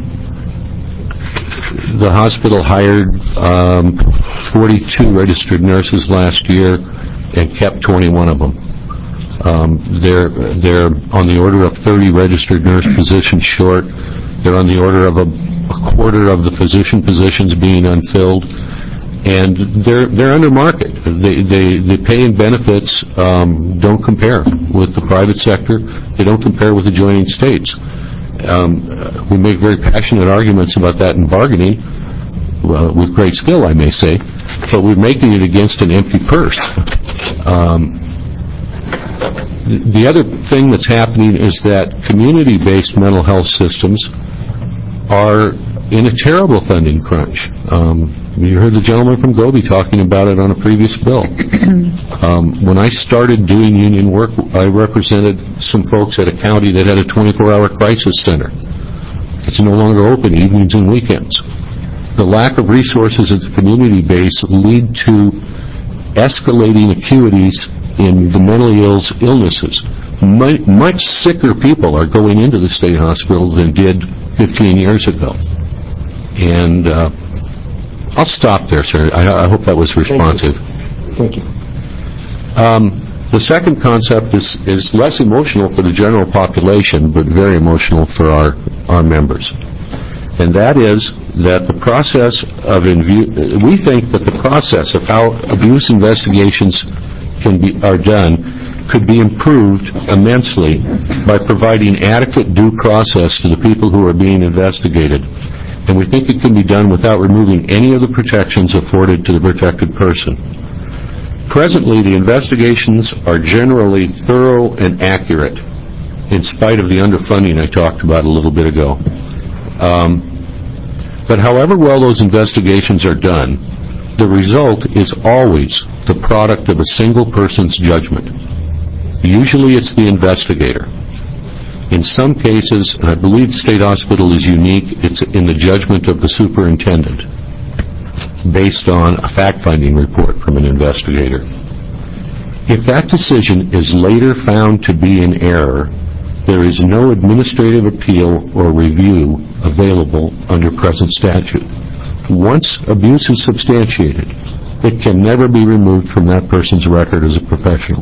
Speaker 11: the hospital hired um, forty-two registered nurses last year and kept twenty-one of them. Um, they're they're on the order of thirty registered nurse positions short. They're on the order of a, a quarter of the physician positions being unfilled, and they're they're under market. They they the pay and benefits um, don't compare with the private sector. They don't compare with adjoining states. Um, we make very passionate arguments about that in bargaining, uh, with great skill, I may say, but we're making it against an empty purse. Um, the other thing that's happening is that community-based mental health systems are in a terrible funding crunch. Um, you heard the gentleman from Gobi talking about it on a previous bill. Um, when I started doing union work, I represented some folks at a county that had a twenty-four hour crisis center. It's no longer open evenings and weekends. The lack of resources at the community base lead to escalating acuities in the mentally ill's illnesses. Much sicker people are going into the state hospital than did fifteen years ago. And uh, I'll stop there, sir. I, I hope that was responsive.
Speaker 12: Thank you. Thank you.
Speaker 11: Um, the second concept is, is less emotional for the general population, but very emotional for our, our members. And that is that the process of, invu- we think that the process of how abuse investigations can be, are done could be improved immensely by providing adequate due process to the people who are being investigated. And we think it can be done without removing any of the protections afforded to the protected person. Presently, the investigations are generally thorough and accurate, in spite of the underfunding I talked about a little bit ago. Um, but however well those investigations are done, the result is always the product of a single person's judgment. Usually it's the investigator. In some cases, and I believe the state hospital is unique, it's in the judgment of the superintendent, based on a fact-finding report from an investigator. If that decision is later found to be in error, there is no administrative appeal or review available under present statute. Once abuse is substantiated, it can never be removed from that person's record as a professional.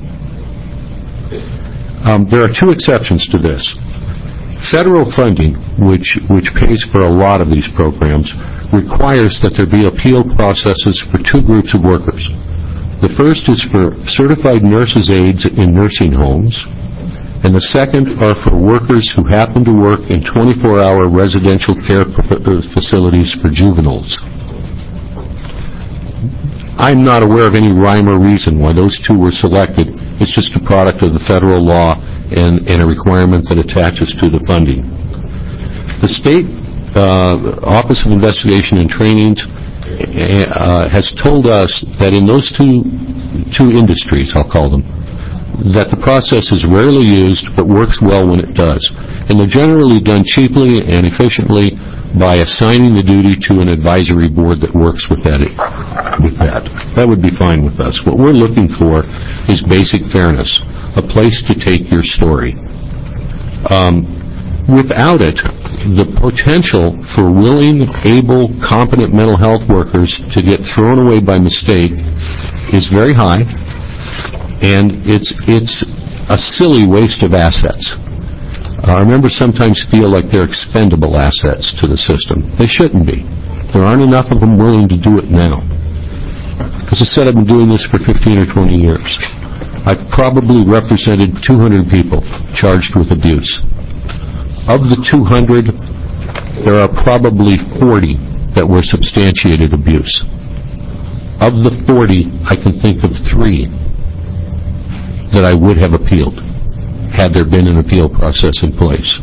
Speaker 11: Um, there are two exceptions to this. Federal funding, which, which pays for a lot of these programs, requires that there be appeal processes for two groups of workers. The first is for certified nurses' aides in nursing homes, and the second are for workers who happen to work in twenty-four hour residential care facilities for juveniles. I'm not aware of any rhyme or reason why those two were selected. It's just a product of the federal law and, and a requirement that attaches to the funding. The state uh, Office of Investigation and Training uh, has told us that in those two, two industries, I'll call them, that the process is rarely used but works well when it does. And they're generally done cheaply and efficiently by assigning the duty to an advisory board that works with that. With that. That would be fine with us. What we're looking for is basic fairness, a place to take your story. Um, without it, the potential for willing, able, competent mental health workers to get thrown away by mistake is very high, and it's it's a silly waste of assets. Uh, our members sometimes feel like they're expendable assets to the system. They shouldn't be. There aren't enough of them willing to do it now. As I said, I've been doing this for fifteen or twenty years. I've probably represented two hundred people charged with abuse. Of the two hundred, there are probably forty that were substantiated abuse. Of the forty, I can think of three that I would have appealed, had there been an appeal process in place.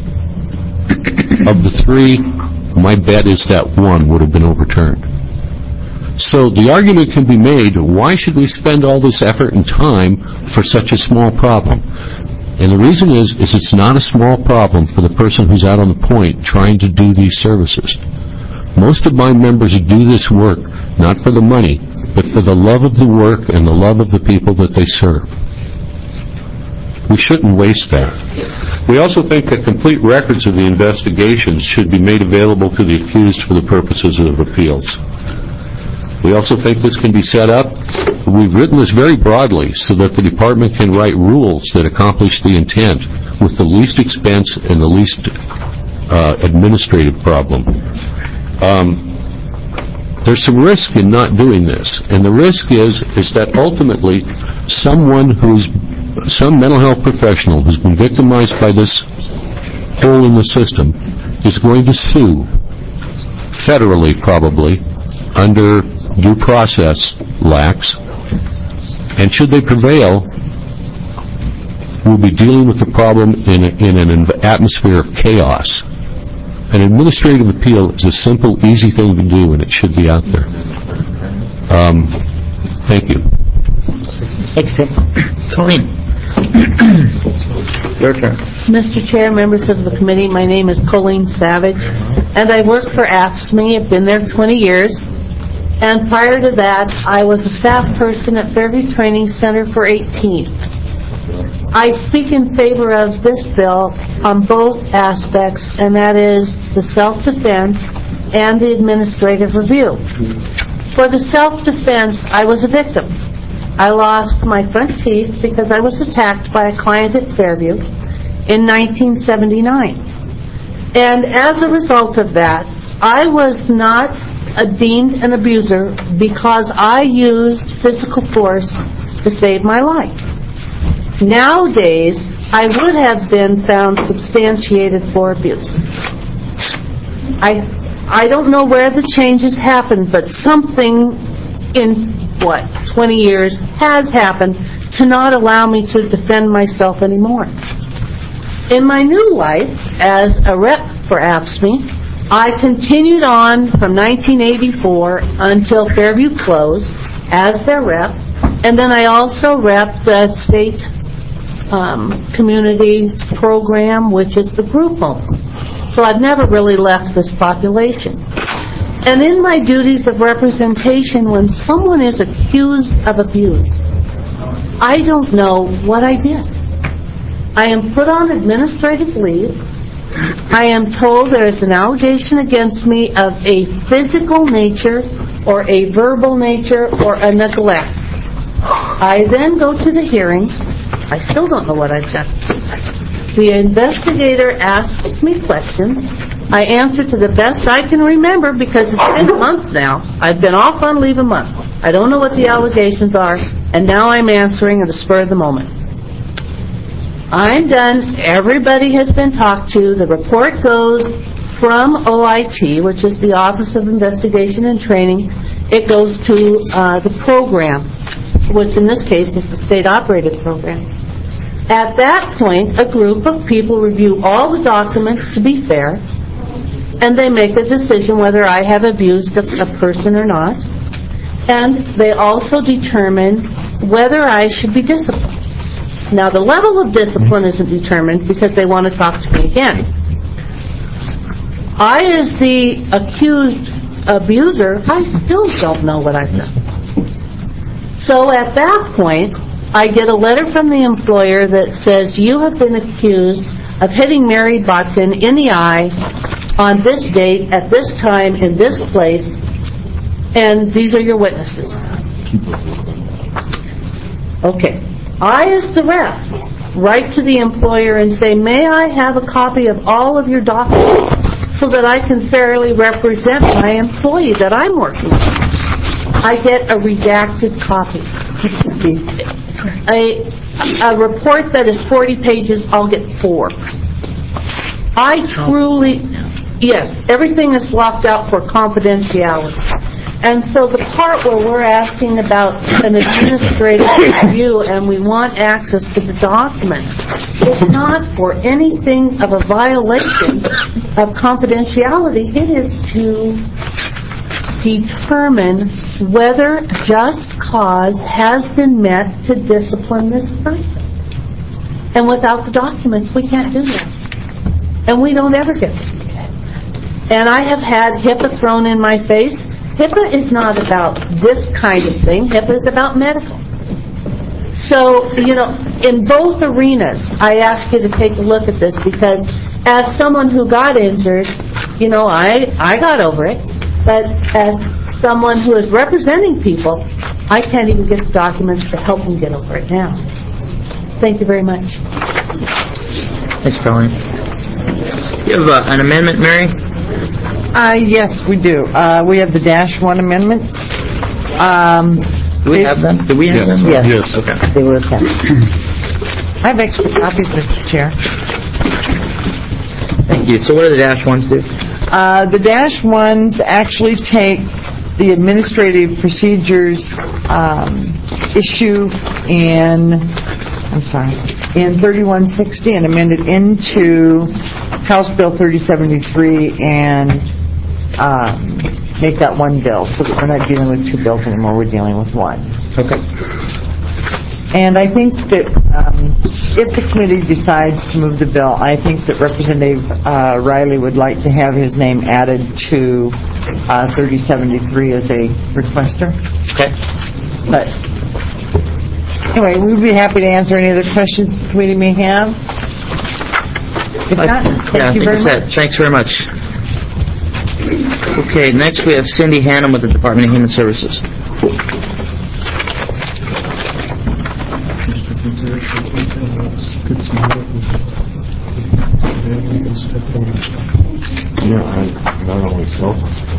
Speaker 11: Of the three, my bet is that one would have been overturned. So the argument can be made, why should we spend all this effort and time for such a small problem? And the reason is, is it's not a small problem for the person who's out on the point trying to do these services. Most of my members do this work not for the money, but for the love of the work and the love of the people that they serve. We shouldn't waste that. We also think that complete records of the investigations should be made available to the accused for the purposes of appeals. We also think this can be set up. We've written this very broadly so that the department can write rules that accomplish the intent with the least expense and the least uh, administrative problem. Um, there's some risk in not doing this, and the risk is is that ultimately someone who's some mental health professional who's been victimized by this hole in the system is going to sue federally, probably, under due process lacks, and should they prevail, we'll be dealing with the problem in, a, in an atmosphere of chaos. An administrative appeal is a simple, easy thing to do, and it should be out there. Um, thank you.
Speaker 1: Thanks, Tim. Colleen. Your turn.
Speaker 2: Mister Chair, members of the committee, my name is Colleen Savage, and I work for A F S C M E. I've been there twenty years. And prior to that, I was a staff person at Fairview Training Center for eighteen. I speak in favor of this bill on both aspects, and that is the self-defense and the administrative review. For the self-defense, I was a victim. I lost my front teeth because I was attacked by a client at Fairview in nineteen seventy-nine. And as a result of that, I was not a deemed an abuser because I used physical force to save my life. Nowadays, I would have been found substantiated for abuse. I I don't know where the changes happened, but something in, what, twenty years has happened to not allow me to defend myself anymore. In my new life as a rep for A F S C M E, I continued on from nineteen eighty-four until Fairview closed as their rep, and then I also rep the state um, community program, which is the group homes. So I've never really left this population. And in my duties of representation, when someone is accused of abuse, I don't know what I did. I am put on administrative leave. I am told there is an allegation against me of a physical nature or a verbal nature or a neglect. I then go to the hearing. I still don't know what I've done. The investigator asks me questions. I answer to the best I can remember because it's been a month now. I've been off on leave a month. I don't know what the allegations are, and now I'm answering at the spur of the moment. I'm done. Everybody has been talked to. The report goes from O I T, which is the Office of Investigation and Training. It goes to uh, the program, which in this case is the state-operated program. At that point, a group of people review all the documents to be fair, and they make a decision whether I have abused a, a person or not, and they also determine whether I should be disciplined. Now, the level of discipline isn't determined because they want to talk to me again. I, as the accused abuser, I still don't know what I've done. So at that point, I get a letter from the employer that says, you have been accused of hitting Mary Botkin in the eye on this date, at this time, in this place, and these are your witnesses. Okay. I, as the rep, write to the employer and say, may I have a copy of all of your documents so that I can fairly represent my employee that I'm working with? I get a redacted copy. A, a report that is forty pages, I'll get four. I truly, yes, everything is locked out for confidentiality. And so the part where we're asking about an administrative review and we want access to the documents is not for anything of a violation of confidentiality. It is to determine whether just cause has been met to discipline this person. And without the documents, we can't do that. And we don't ever get them. And I have had HIPAA thrown in my face. HIPAA is not about this kind of thing. HIPAA is about medical. So, you know, in both arenas, I ask you to take a look at this because as someone who got injured, you know, I, I got over it. But as someone who is representing people, I can't even get the documents to help them get over it now. Thank you very much.
Speaker 1: Thanks, Colleen. You have uh, an amendment, Mary?
Speaker 10: Uh, yes, we do. Uh, we have the dash one amendments. Um,
Speaker 1: do we have them? Do we have
Speaker 10: yes.
Speaker 1: them?
Speaker 10: Yes.
Speaker 1: Yes. Okay.
Speaker 10: They were attached. I have extra copies, Mister Chair.
Speaker 1: Thank you. So what do the dash ones do?
Speaker 10: Uh, the dash ones actually take the administrative procedures um, issue in, I'm sorry, in thirty-one sixty and amend it into House Bill thirty seventy-three and um, make that one bill so that we're not dealing with two bills anymore, we're dealing with one.
Speaker 1: Okay.
Speaker 10: And I think that um, if the committee decides to move the bill, I think that Representative uh, Riley would like to have his name added to uh, thirty seventy-three as a requester.
Speaker 1: Okay.
Speaker 10: But anyway, we'd be happy to answer any other questions the committee may have. If not, thank
Speaker 1: yeah,
Speaker 10: you very much.
Speaker 1: It. Thanks very much. Okay, next we have Cindy Hannum with the Department of Human Services.
Speaker 11: Yeah, I not only self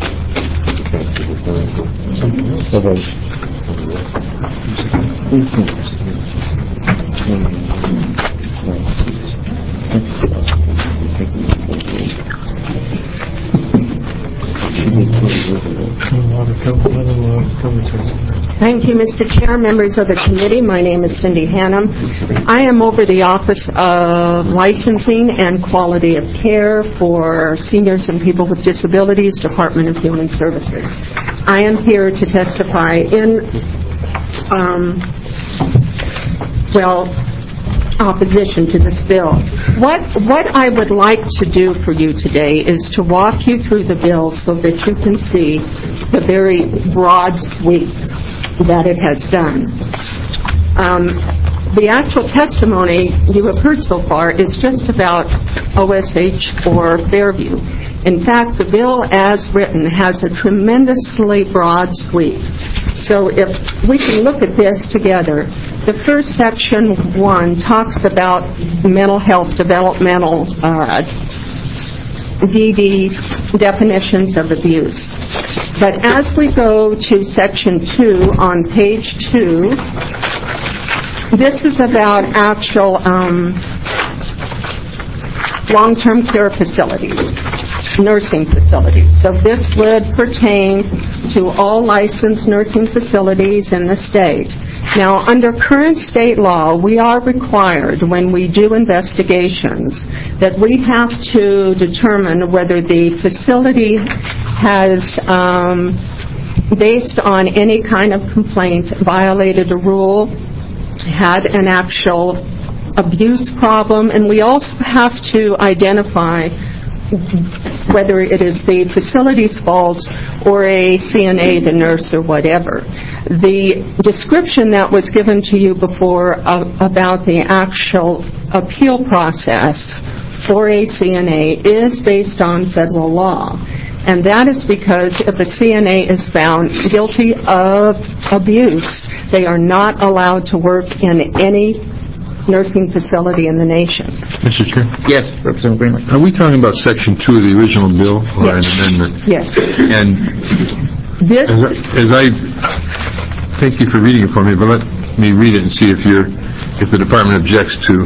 Speaker 13: Thank you, Mister Chair, members of the committee. My name is Cindy Hannum. I am over the Office of Licensing and Quality of Care for Seniors and People with Disabilities, Department of Human Services. I am here to testify in, um, well, opposition to this bill. What what I would like to do for you today is to walk you through the bill so that you can see the very broad sweep that it has done. Um, the actual testimony you have heard so far is just about O S H or Fairview. In fact, the bill as written has a tremendously broad sweep. So if we can look at this together, the first section one talks about mental health, developmental uh, D D definitions of abuse. But as we go to section two on page two, this is about actual um, long-term care facilities, nursing facilities. So this would pertain to all licensed nursing facilities in the state. Now, under current state law, we are required when we do investigations that we have to determine whether the facility has, um, based on any kind of complaint, violated a rule, had an actual abuse problem, and we also have to identify whether it is the facility's fault or a C N A, the nurse, or whatever. The description that was given to you before uh, about the actual appeal process for a C N A is based on federal law. And that is because if a C N A is found guilty of abuse, they are not allowed to work in any nursing facility in the nation.
Speaker 3: Mister Chair?
Speaker 1: Yes, Representative Greenlee.
Speaker 3: Are we talking about Section two of the original bill or
Speaker 13: Yes.
Speaker 3: an amendment?
Speaker 13: Yes.
Speaker 3: And
Speaker 13: This,
Speaker 3: as I, as I, thank you for reading it for me, but let me read it and see if you're, if the department objects to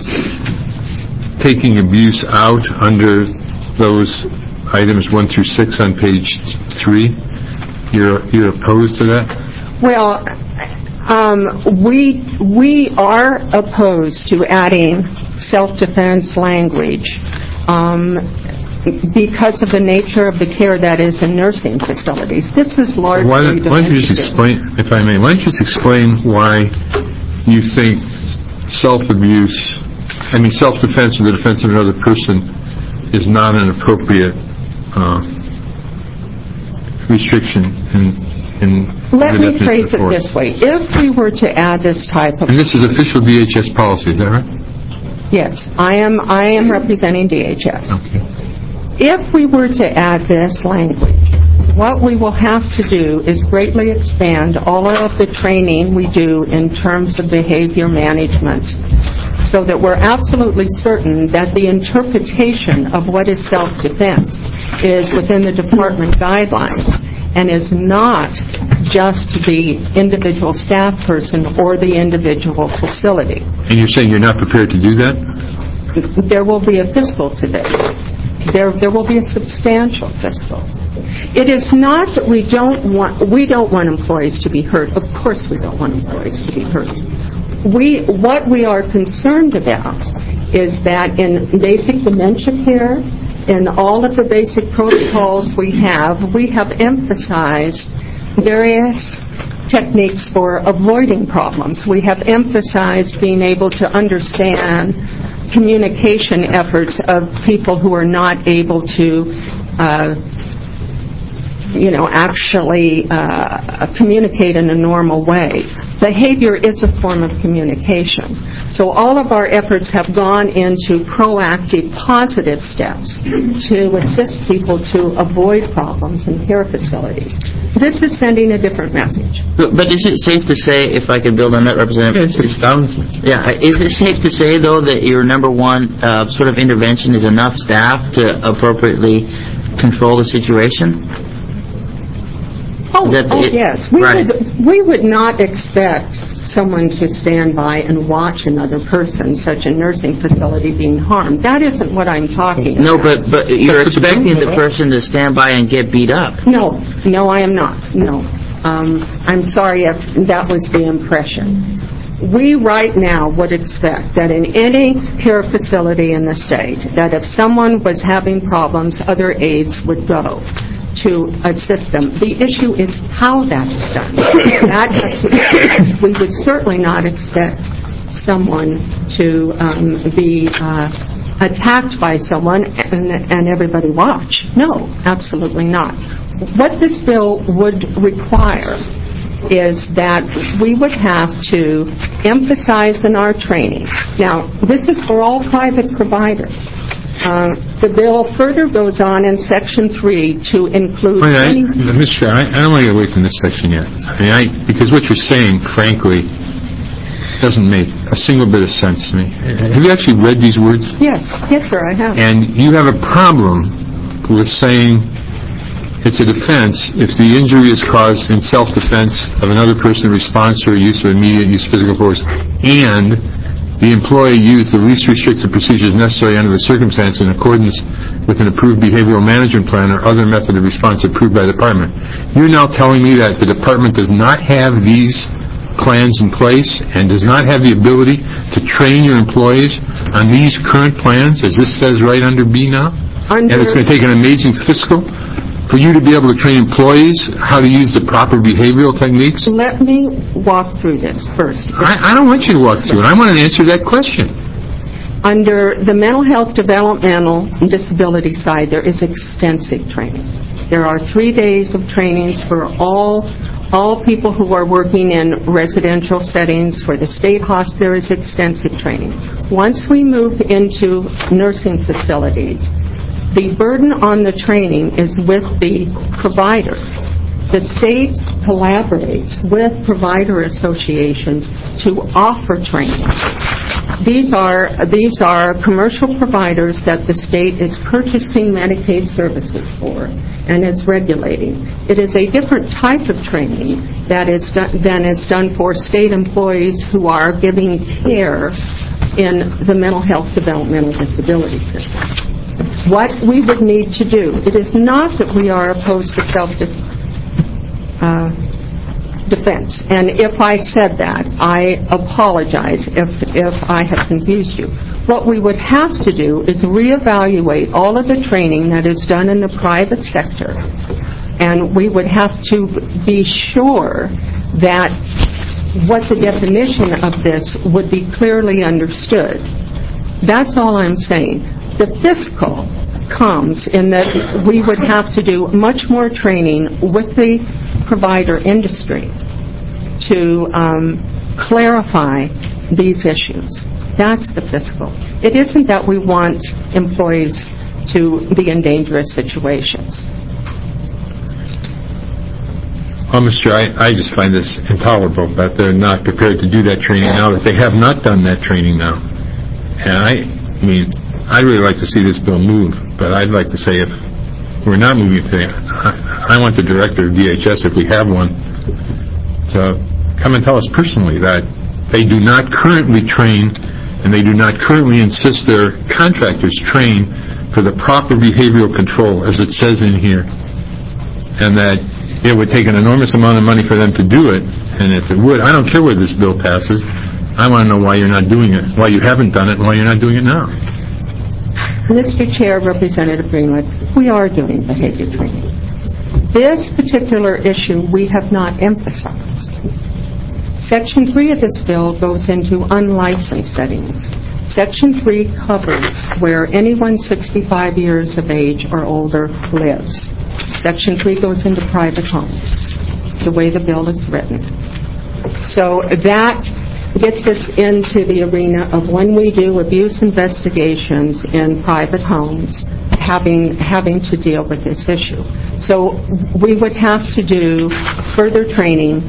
Speaker 3: taking abuse out under those items one through six on page three. You're, you're opposed to that?
Speaker 13: well, um, we we are opposed to adding self-defense language um, because of the nature of the care that is in nursing facilities. This is largely...
Speaker 3: Why don't, why don't you just explain, if I may, why don't you just explain why you think self-abuse, I mean self-defense or the defense of another person is not an appropriate uh, restriction in, in
Speaker 13: Let
Speaker 3: the
Speaker 13: me phrase it
Speaker 3: definition of
Speaker 13: this way. If we were to add this type of...
Speaker 3: And this is official D H S policy, is that right?
Speaker 13: Yes, I am, I am representing D H S.
Speaker 3: Okay.
Speaker 13: If we were to add this language, what we will have to do is greatly expand all of the training we do in terms of behavior management so that we're absolutely certain that the interpretation of what is self-defense is within the department guidelines and is not just the individual staff person or the individual facility.
Speaker 3: And you're saying you're not prepared to do that?
Speaker 13: There will be a fiscal to this. There, there will be a substantial fiscal. It is not that we don't want we don't want employees to be hurt. Of course, we don't want employees to be hurt. We what we are concerned about is that in basic dementia care, in all of the basic protocols we have, we have emphasized various techniques for avoiding problems. We have emphasized being able to understand communication efforts of people who are not able to, uh, you know, actually uh, communicate in a normal way. Behavior is a form of communication. So all of our efforts have gone into proactive, positive steps to assist people to avoid problems in care facilities. This is sending a different message.
Speaker 1: But, but is it safe to say, if I could build on that, Representative?
Speaker 3: Yes, it sounds...
Speaker 1: Yeah, is it safe to say, though, that your number one uh, sort of intervention is enough staff to appropriately control the situation?
Speaker 13: Oh,
Speaker 1: that
Speaker 13: oh
Speaker 1: it-
Speaker 13: yes. We,
Speaker 1: right.
Speaker 13: would, we would not expect someone to stand by and watch another person, such a nursing facility, being harmed. That isn't what I'm talking
Speaker 1: No,
Speaker 13: about.
Speaker 1: but, but you're expecting the person to stand by and get beat up.
Speaker 13: No, no, I am not. No. Um, I'm sorry if that was the impression. We right now would expect that in any care facility in the state, that if someone was having problems, other aides would go to assist them. The issue is how that is done. That has to, we would certainly not expect someone to um, be uh, attacked by someone and, and everybody watch. No, absolutely not. What this bill would require is that we would have to emphasize in our training. Now, this is for all private providers. Uh, the bill further goes on in Section three to include...
Speaker 3: Wait, I,
Speaker 13: any...
Speaker 3: Mister Chair, I, I don't want to get away from this section yet. I mean, I, because what you're saying, frankly, doesn't make a single bit of sense to me. Have you actually read these words?
Speaker 13: Yes, yes, sir, I have.
Speaker 3: And you have a problem with saying it's a defense if the injury is caused in self-defense of another person in response to or use of immediate use of physical force, and the employee used the least restrictive procedures necessary under the circumstances in accordance with an approved behavioral management plan or other method of response approved by the department. You're now telling me that the department does not have these plans in place and does not have the ability to train your employees on these current plans, as this says right under B now?
Speaker 13: Under...
Speaker 3: And it's going to take an amazing fiscal for you to be able to train employees how to use the proper behavioral techniques?
Speaker 13: Let me walk through this first.
Speaker 3: I, I don't want you to walk through it. I want to answer that question.
Speaker 13: Under the mental health developmental and disability side, there is extensive training. There are three days of trainings for all all people who are working in residential settings. For the state hospital, there is extensive training. Once we move into nursing facilities, the burden on the training is with the provider. The state collaborates with provider associations to offer training. These are these are commercial providers that the state is purchasing Medicaid services for and is regulating. It is a different type of training that is done, than is done for state employees who are giving care in the mental health developmental disability system. What we would need to do, it is not that we are opposed to self-defense. Uh, defense. And if I said that, I apologize if, if I have confused you. What we would have to do is reevaluate all of the training that is done in the private sector, and we would have to be sure that what the definition of this would be clearly understood. That's all I'm saying. The fiscal comes in that we would have to do much more training with the provider industry to um, clarify these issues. That's the fiscal. It isn't that we want employees to be in dangerous situations.
Speaker 3: Well, Mister I, I just find this intolerable that they're not prepared to do that training now, that they have not done that training now. And I, I mean, I'd really like to see this bill move, but I'd like to say if we're not moving today, I, I want the director of D H S, if we have one, to come and tell us personally that they do not currently train and they do not currently insist their contractors train for the proper behavioral control, as it says in here, and that it would take an enormous amount of money for them to do it, and if it would, I don't care where this bill passes, I want to know why you're not doing it, why you haven't done it, and why you're not doing it now.
Speaker 13: Mister Chair, Representative Greenwood, we are doing behavior training. This particular issue we have not emphasized. Section three of this bill goes into unlicensed settings. Section three covers where anyone sixty-five years of age or older lives. Section three goes into private homes, the way the bill is written. So that gets us into the arena of when we do abuse investigations in private homes, having having to deal with this issue. So we would have to do further training.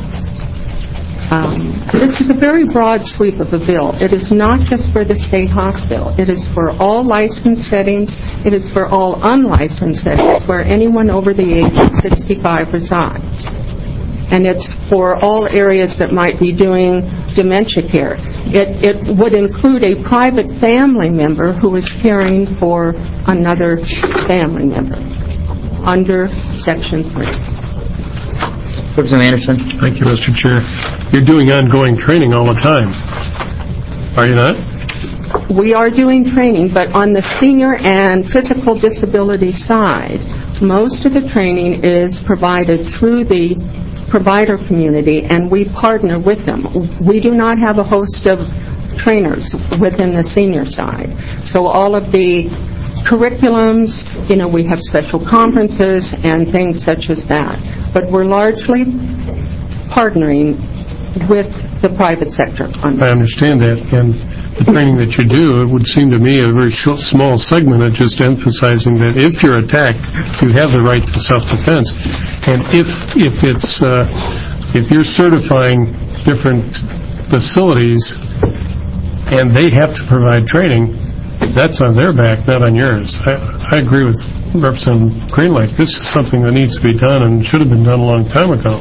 Speaker 13: Um, this is a very broad sweep of a bill. It is not just for the state hospital. It is for all licensed settings. It is for all unlicensed settings where anyone over the age of sixty-five resides. And it's for all areas that might be doing dementia care. It, it would include a private family member who is caring for another family member under Section three.
Speaker 1: Representative Anderson.
Speaker 5: Thank you, Mister Chair. You're doing ongoing training all the time, are you not?
Speaker 13: We are doing training, but on the senior and physical disability side, most of the training is provided through the provider community, and we partner with them. We do not have a host of trainers within the senior side. So all of the curriculums, you know, we have special conferences and things such as that. But we're largely partnering with the private sector on that.
Speaker 5: I understand that, and the training that you do, it would seem to me a very short, small segment of just emphasizing that if you're attacked, you have the right to self-defense. And if if it's uh, if you're certifying different facilities and they have to provide training, that's on their back, not on yours. I, I agree with Representative Greenlight. This is something that needs to be done and should have been done a long time ago.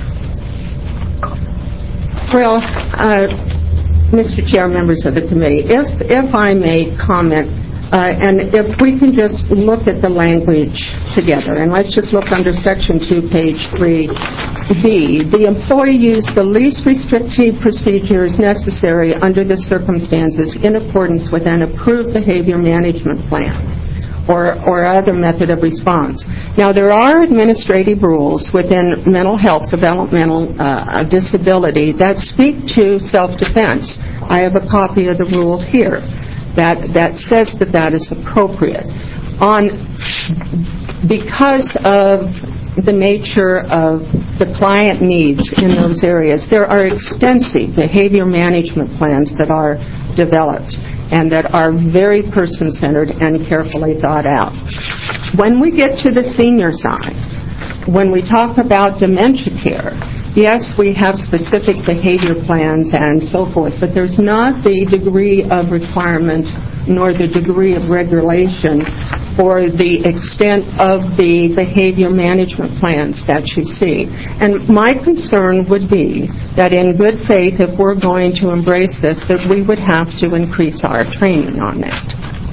Speaker 13: Well, uh, Mister Chair, members of the committee, if if I may comment, uh, and if we can just look at the language together, and let's just look under Section two, page three B. The employee used the least restrictive procedures necessary under the circumstances in accordance with an approved behavior management plan or, or other method of response. Now, there are administrative rules within mental health developmental uh, disability that speak to self-defense. I have a copy of the rule here that, that says that that is appropriate. On, because of the nature of the client needs in those areas, there are extensive behavior management plans that are developed. and that are very person-centered and carefully thought out. When we get to the senior side, when we talk about dementia care, yes, we have specific behavior plans and so forth, but there's not the degree of requirement nor the degree of regulation for the extent of the behavior management plans that you see. And my concern would be that in good faith, if we're going to embrace this, that we would have to increase our training on that.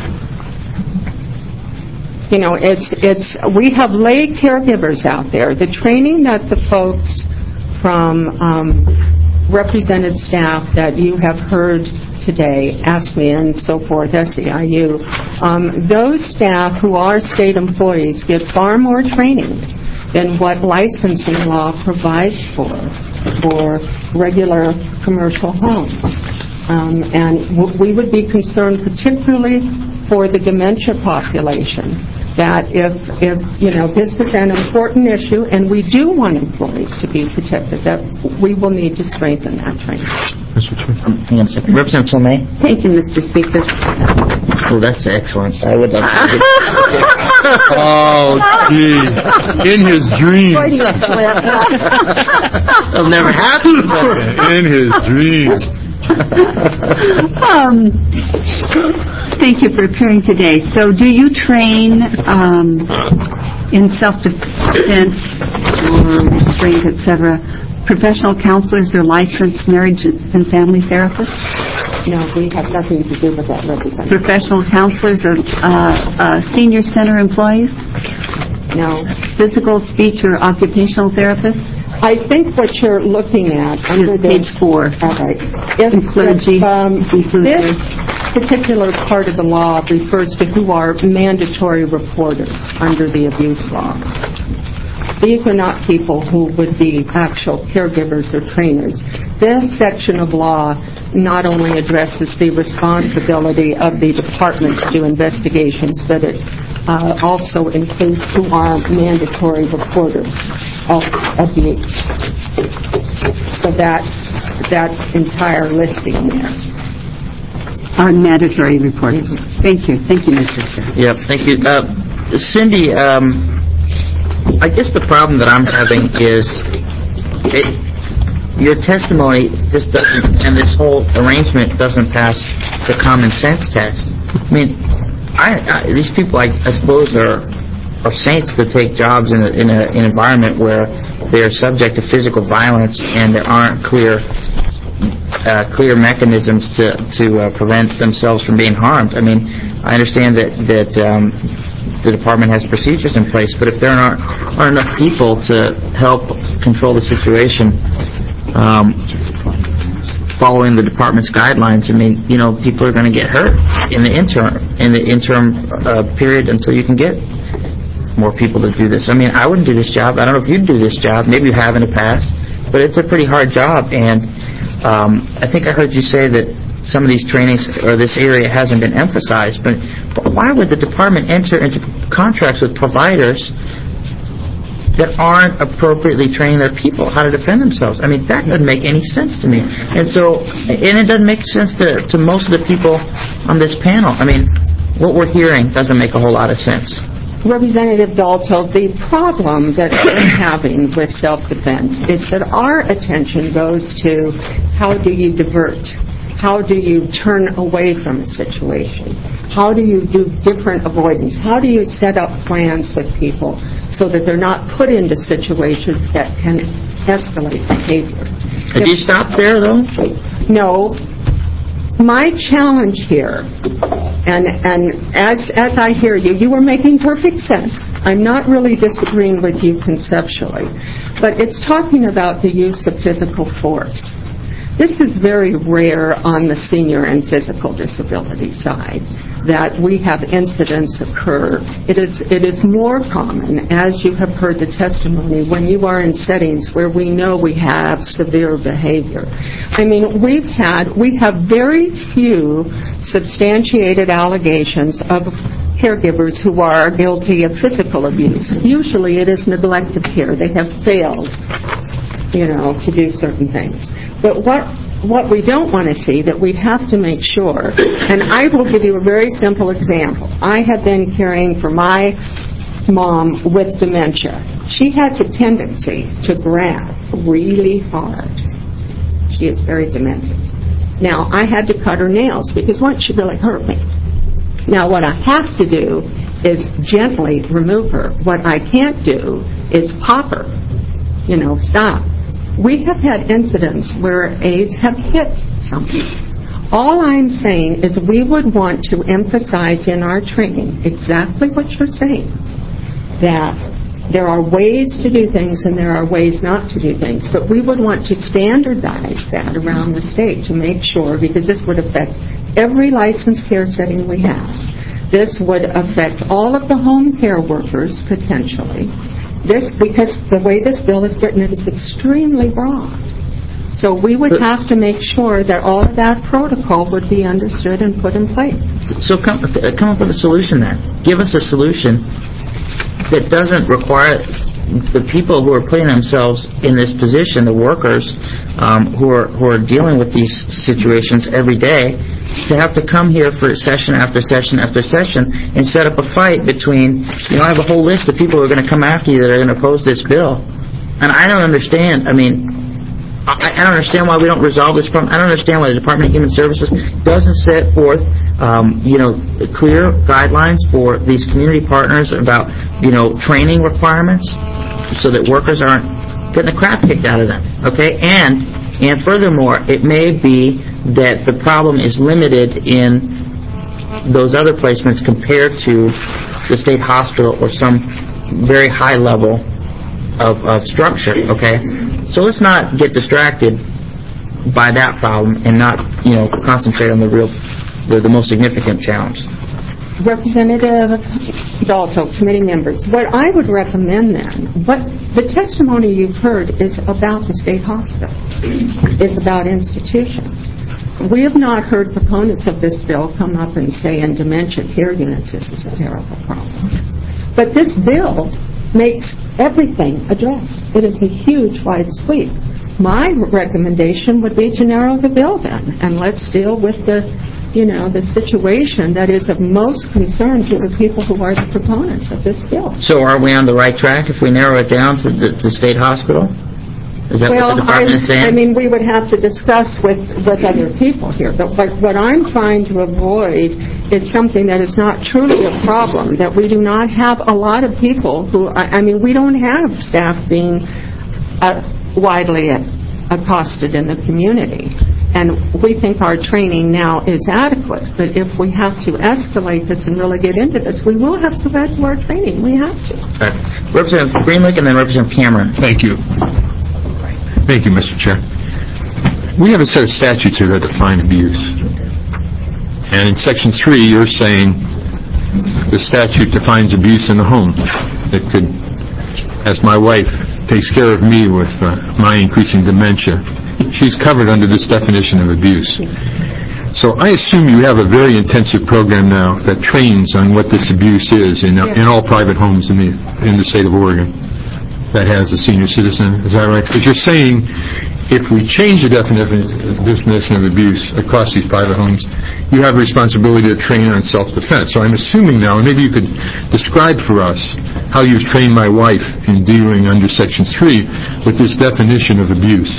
Speaker 13: You know, it's, it's, we have lay caregivers out there. The training that the folks from um, represented staff that you have heard today, ASME and so forth, S E I U, um, those staff who are state employees get far more training than what licensing law provides for, for regular commercial homes. Um, and w- we would be concerned particularly for the dementia population, that if, if, you know, this is an important issue and we do want employees to be protected, that we will need to strengthen that training.
Speaker 1: Mister Chair. Um, hang on a second. Representative Tomei?
Speaker 4: Thank you, Mister Speaker.
Speaker 1: Oh, that's excellent. I would love to get...
Speaker 3: Oh, gee. In his dreams.
Speaker 1: It'll never happen.
Speaker 3: In his dreams.
Speaker 4: um, thank you for appearing today. So do you train um, in self-defense or restraint, et cetera, professional counselors or licensed marriage and family therapists?
Speaker 13: No, we have nothing to do with that, Representative.
Speaker 4: Professional counselors or uh, uh, senior center employees?
Speaker 13: No.
Speaker 4: Physical, speech, or occupational therapists?
Speaker 13: I think what you're looking at under
Speaker 4: page
Speaker 13: this,
Speaker 4: four.
Speaker 13: All right. If,
Speaker 4: Includes
Speaker 13: if, um, this particular part of the law refers to who are mandatory reporters under the abuse law. These are not people who would be actual caregivers or trainers. This section of law not only addresses the responsibility of the department to do investigations, but it uh, also includes who are mandatory reporters of abuse. So that that entire listing there.
Speaker 4: Are mandatory reporters. Thank you. Thank you, Mister Chair.
Speaker 1: Yep, thank you. Uh, Cindy, um, I guess the problem that I'm having is it, your testimony just doesn't, and this whole arrangement doesn't pass the common sense test. I mean, I, I, these people, I, I suppose, are are saints to take jobs in, a, in a, an environment where they are subject to physical violence and there aren't clear uh, clear mechanisms to to uh, prevent themselves from being harmed. I mean, I understand that that. Um, the department has procedures in place, but if there aren't, aren't enough people to help control the situation um, following the department's guidelines, I mean, you know, people are going to get hurt in the interim in the interim uh, period until you can get more people to do this. I mean, I wouldn't do this job. I don't know if you'd do this job. Maybe you have in the past, but it's a pretty hard job, and um, I think I heard you say that some of these trainings or this area hasn't been emphasized, but, but why would the department enter into contracts with providers that aren't appropriately training their people how to defend themselves? I mean, that doesn't make any sense to me. And so, and it doesn't make sense to, to most of the people on this panel. I mean, what we're hearing doesn't make a whole lot of sense.
Speaker 13: Representative Dalto, the problem that we're having with self-defense is that our attention goes to how do you divert? How do you turn away from a situation? How do you do different avoidance? How do you set up plans with people so that they're not put into situations that can escalate behavior?
Speaker 1: Did you stop there, though?
Speaker 13: No. My challenge here, and and as as I hear you, you were making perfect sense. I'm not really disagreeing with you conceptually, but it's talking about the use of physical force. This is very rare on the senior and physical disability side, that we have incidents occur. It is it is more common, as you have heard the testimony, when you are in settings where we know we have severe behavior. I mean, we've had, we have very few substantiated allegations of caregivers who are guilty of physical abuse. Usually it is neglect of care. They have failed, you know, to do certain things. But what what we don't want to see, that we have to make sure, and I will give you a very simple example. I have been caring for my mom with dementia. She has a tendency to grab really hard. She is very demented. Now, I had to cut her nails because once she really hurt me. Now, what I have to do is gently remove her. What I can't do is pop her. You know, stop. We have had incidents where aides have hit something. All I'm saying is we would want to emphasize in our training exactly what you're saying, that there are ways to do things and there are ways not to do things, but we would want to standardize that around the state to make sure, because this would affect every licensed care setting we have. This would affect all of the home care workers, potentially. This, because the way this bill is written, it is extremely broad. So we would have to make sure that all of that protocol would be understood and put in place.
Speaker 1: So come, come up with a solution then. Give us a solution that doesn't require the people who are putting themselves in this position, the workers um, who are who are dealing with these situations every day, to have to come here for session after session after session and set up a fight between, you know, I have a whole list of people who are going to come after you that are going to oppose this bill. And I don't understand, I mean, I, I don't understand why we don't resolve this problem. I don't understand why the Department of Human Services doesn't set forth, um, you know, clear guidelines for these community partners about, you know, training requirements so that workers aren't getting the crap kicked out of them, okay? And, and furthermore, it may be that the problem is limited in those other placements compared to the state hospital or some very high level of, of structure, okay? So let's not get distracted by that problem and not, you know, concentrate on the real, the, the most significant challenge.
Speaker 13: Representative Dalto, committee members, what I would recommend then, what the testimony you've heard is about the state hospital, is about institutions. We have not heard proponents of this bill come up and say in dementia care units this is a terrible problem. But this bill makes everything addressed. It is a huge, wide sweep. My recommendation would be to narrow the bill then, and let's deal with the, you know, the situation that is of most concern to the people who are the proponents of this bill.
Speaker 1: So are we on the right track if we narrow it down to the, the state hospital? Is that
Speaker 13: well,
Speaker 1: what the department
Speaker 13: I,
Speaker 1: is saying?
Speaker 13: I mean, we would have to discuss with, with other people here. But what, what I'm trying to avoid is something that is not truly a problem, that we do not have a lot of people who, I, I mean, we don't have staff being uh, widely accosted in the community. And we think our training now is adequate. But if we have to escalate this and really get into this, we will have to add to our training. We have to.
Speaker 1: Right. Representative Greenlick and then Representative Cameron.
Speaker 3: Thank you. Thank you, Mister Chair. We have a set of statutes here that define abuse. And in Section three, you're saying the statute defines abuse in the home. It could, as my wife takes care of me with uh, my increasing dementia, she's covered under this definition of abuse. So I assume you have a very intensive program now that trains on what this abuse is in, in all private homes in the, in the state of Oregon that has a senior citizen. Is that right? Because you're saying if we change the definition, definition of abuse across these private homes, you have a responsibility to train on self-defense. So I'm assuming now, and maybe you could describe for us how you've trained my wife in dealing under Section three with this definition of abuse.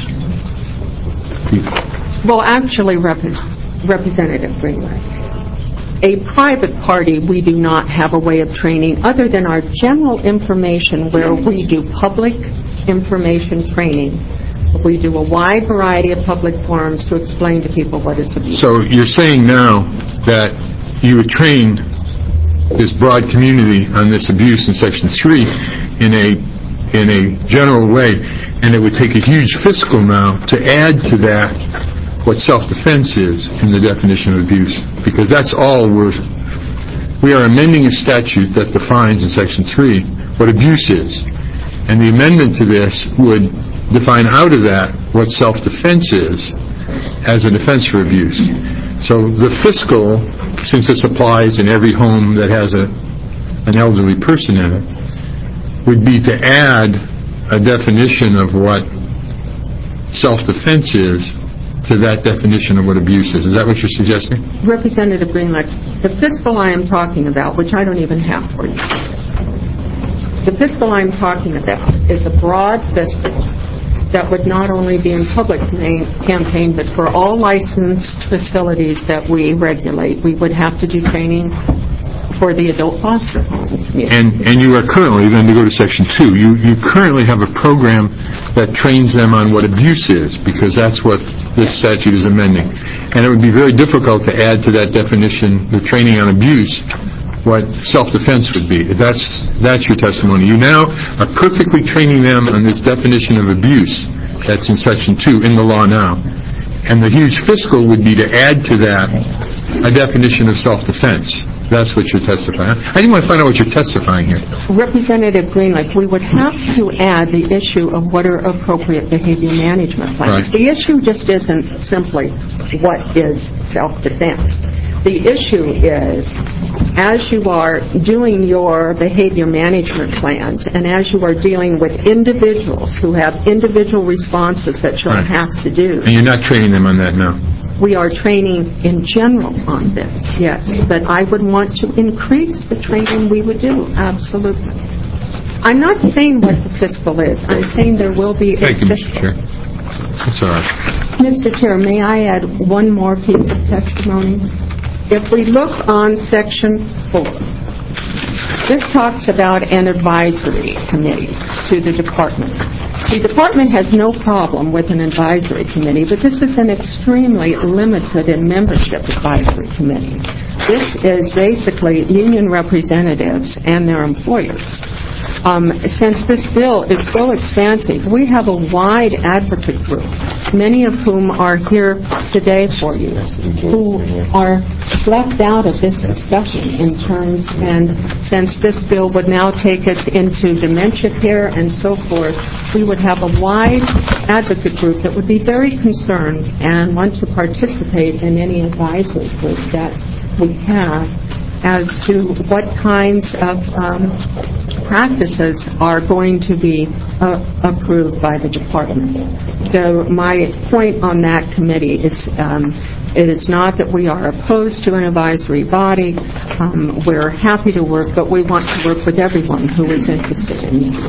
Speaker 13: Well, actually, Rep- Representative Greenlight, a private party, we do not have a way of training other than our general information where we do public information training. We do a wide variety of public forums to explain to people what is abuse.
Speaker 3: So you're saying now that you would train this broad community on this abuse in Section three in a in a general way, and it would take a huge fiscal now to add to that what self-defense is in the definition of abuse, because that's all we're we are amending a statute that defines in Section three what abuse is, and the amendment to this would define out of that what self-defense is as a defense for abuse. So the fiscal, since this applies in every home that has a an elderly person in it, would be to add a definition of what self-defense is to that definition of what abuse is. Is that what you're suggesting?
Speaker 13: Representative Greenlight, the fiscal I am talking about, which I don't even have for you, the fiscal I'm talking about is a broad fiscal that would not only be in public campaign, but for all licensed facilities that we regulate, we would have to do training for the adult foster home community.
Speaker 3: And and you are currently, then to go to section two, you, you currently have a program that trains them on what abuse is, because that's what this statute is amending. And it would be very difficult to add to that definition, the training on abuse, what self-defense would be. That's that's your testimony. You now are perfectly training them on this definition of abuse that's in section two in the law now. And the huge fiscal would be to add to that a definition of self-defense. That's what you're testifying. I didn't want to find out what you're testifying here.
Speaker 13: Representative Greenlight, we would have to add the issue of what are appropriate behavior management plans.
Speaker 3: Right.
Speaker 13: The issue just isn't simply what is self-defense. The issue is, as you are doing your behavior management plans and as you are dealing with individuals who have individual responses that you'll
Speaker 3: Right.
Speaker 13: have to do.
Speaker 3: And you're not training them on that now?
Speaker 13: We are training in general on this, yes, but I would want to increase the training we would do, absolutely. I'm not saying what the fiscal is. I'm saying there will be a
Speaker 3: Thank you,
Speaker 13: fiscal.
Speaker 3: Mister Chair. That's all right.
Speaker 13: Mister Chair, may I add one more piece of testimony? If we look on section four, this talks about an advisory committee to the department. The department has no problem with an advisory committee, but this is an extremely limited in membership advisory committee. This is basically union representatives and their employers. Um, since this bill is so expansive, we have a wide advocate group, many of whom are here today for you, who are left out of this discussion in terms, and since this bill would now take us into dementia care and so forth, we would have a wide advocate group that would be very concerned and want to participate in any advisory group that we have as to what kinds of um, practices are going to be uh, approved by the department. So my point on that committee is um, it is not that we are opposed to an advisory body. Um, we're happy to work, but we want to work with everyone who is interested in this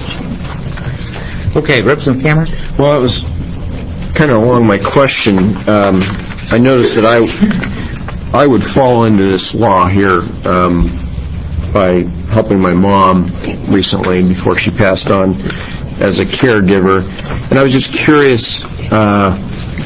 Speaker 13: issue.
Speaker 1: Okay, Representative Cameron?
Speaker 12: Well, it was kind of along my question. Um, I noticed that I I would fall into this law here um, by helping my mom recently before she passed on as a caregiver. And I was just curious uh,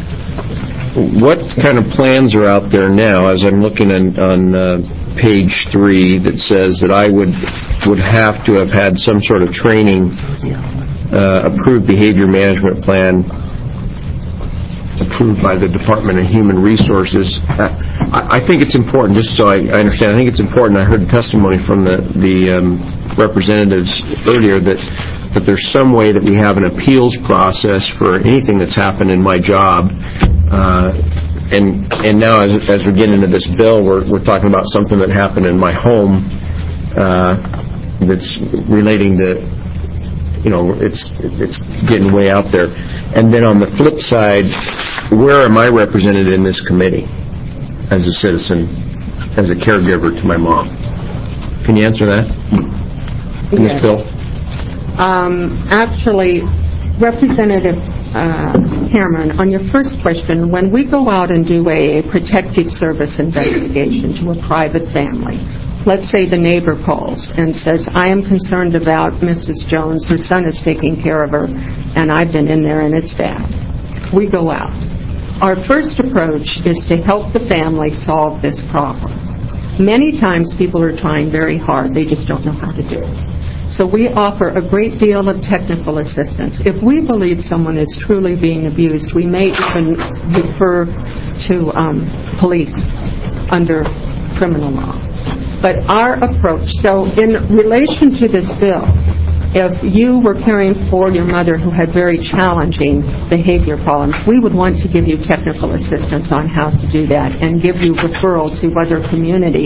Speaker 12: what kind of plans are out there now, as I'm looking on, on uh, page three that says that I would would have to have had some sort of training, uh, approved behavior management plan approved by the Department of Human Resources. I, I think it's important, just so I, I understand, I think it's important, I heard testimony from the, the um, representatives earlier that, that there's some way that we have an appeals process for anything that's happened in my job. Uh, and and now as, as we get into this bill, we're, we're talking about something that happened in my home uh, that's relating to, you know, it's it's getting way out there. And then on the flip side, where am I represented in this committee as a citizen, as a caregiver to my mom? Can you answer that in this
Speaker 13: Yes.
Speaker 12: bill?
Speaker 13: Um, actually, Representative uh, Cameron, on your first question, when we go out and do a protective service investigation to a private family, let's say the neighbor calls and says, I am concerned about Missus Jones, her son is taking care of her, and I've been in there and it's bad. We go out. Our first approach is to help the family solve this problem. Many times people are trying very hard, they just don't know how to do it. So we offer a great deal of technical assistance. If we believe someone is truly being abused, we may even refer to um, police under criminal law. But our approach, so in relation to this bill, if you were caring for your mother who had very challenging behavior problems, we would want to give you technical assistance on how to do that and give you referral to other community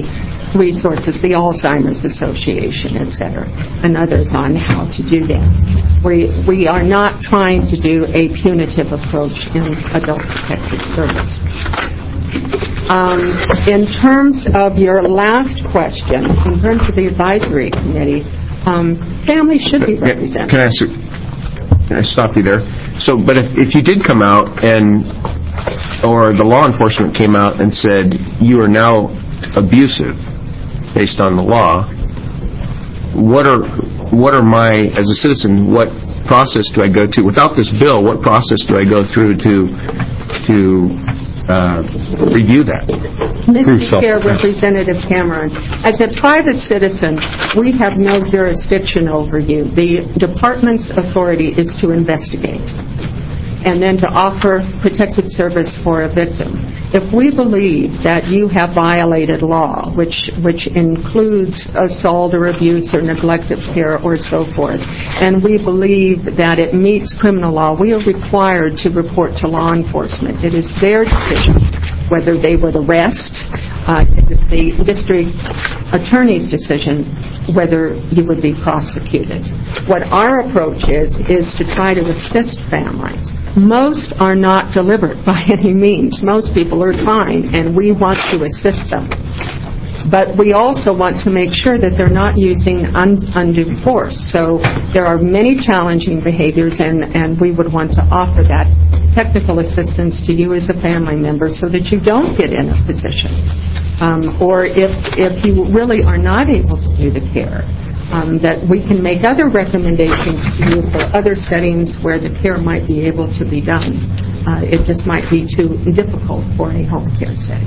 Speaker 13: resources, the Alzheimer's Association, et cetera, and others on how to do that. We, we are not trying to do a punitive approach in adult protective service. Um, in terms of your last question, in terms of the advisory committee, um, families should be represented.
Speaker 12: Can I, ask, can I stop you there? So, but if, if you did come out and, or the law enforcement came out and said, you are now abusive based on the law, what are, what are my, as a citizen, what process do I go to? Without this bill, what process do I go through to, to, Uh, review that?
Speaker 13: Mister Chair, Representative Cameron, as a private citizen, we have no jurisdiction over you. The department's authority is to investigate and then to offer protective service for a victim. If we believe that you have violated law, which which includes assault or abuse or neglect of care or so forth, and we believe that it meets criminal law, we are required to report to law enforcement. It is their decision whether they would arrest. Uh, it is the district attorney's decision whether you would be prosecuted. What our approach is, is to try to assist families. Most are not deliberate by any means. Most people are fine, and we want to assist them. But we also want to make sure that they're not using un- undue force. So there are many challenging behaviors, and, and we would want to offer that technical assistance to you as a family member so that you don't get in a position. Um, or if, if you really are not able to do the care, um, that we can make other recommendations to you for other settings where the care might be able to be done. Uh, it just might be too difficult for a home care setting.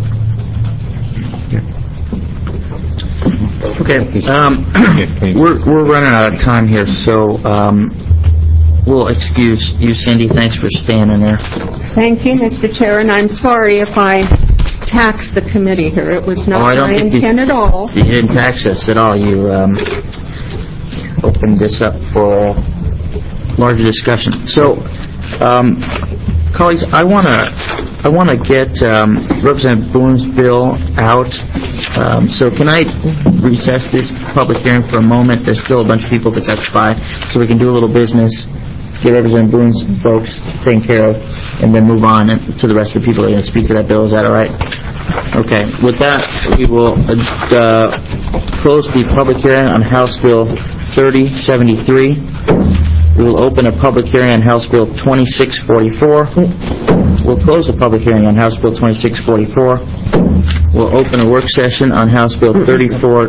Speaker 1: Okay, um, we're we're running out of time here, so um, we'll excuse you, Cindy. Thanks for standing there.
Speaker 13: Thank you, Mister Chair, and I'm sorry if I taxed the committee here. It was not
Speaker 1: oh, I don't
Speaker 13: my
Speaker 1: think
Speaker 13: intent
Speaker 1: you,
Speaker 13: at all.
Speaker 1: You didn't tax us at all. You um, opened this up for a larger discussion. So, um, colleagues, I want to I want to get um, Representative Boone's bill out. Um, so can I recess this public hearing for a moment? There's still a bunch of people to testify, so we can do a little business, get Representative Boone's folks taken care of, and then move on to the rest of the people that are going to speak to that bill. Is that all right? Okay. With that, we will uh, close the public hearing on House Bill thirty seventy-three. We will open a public hearing on House Bill twenty-six forty-four. We'll close the public hearing on House Bill twenty-six forty-four. We'll open a work session on House Bill thirty-four.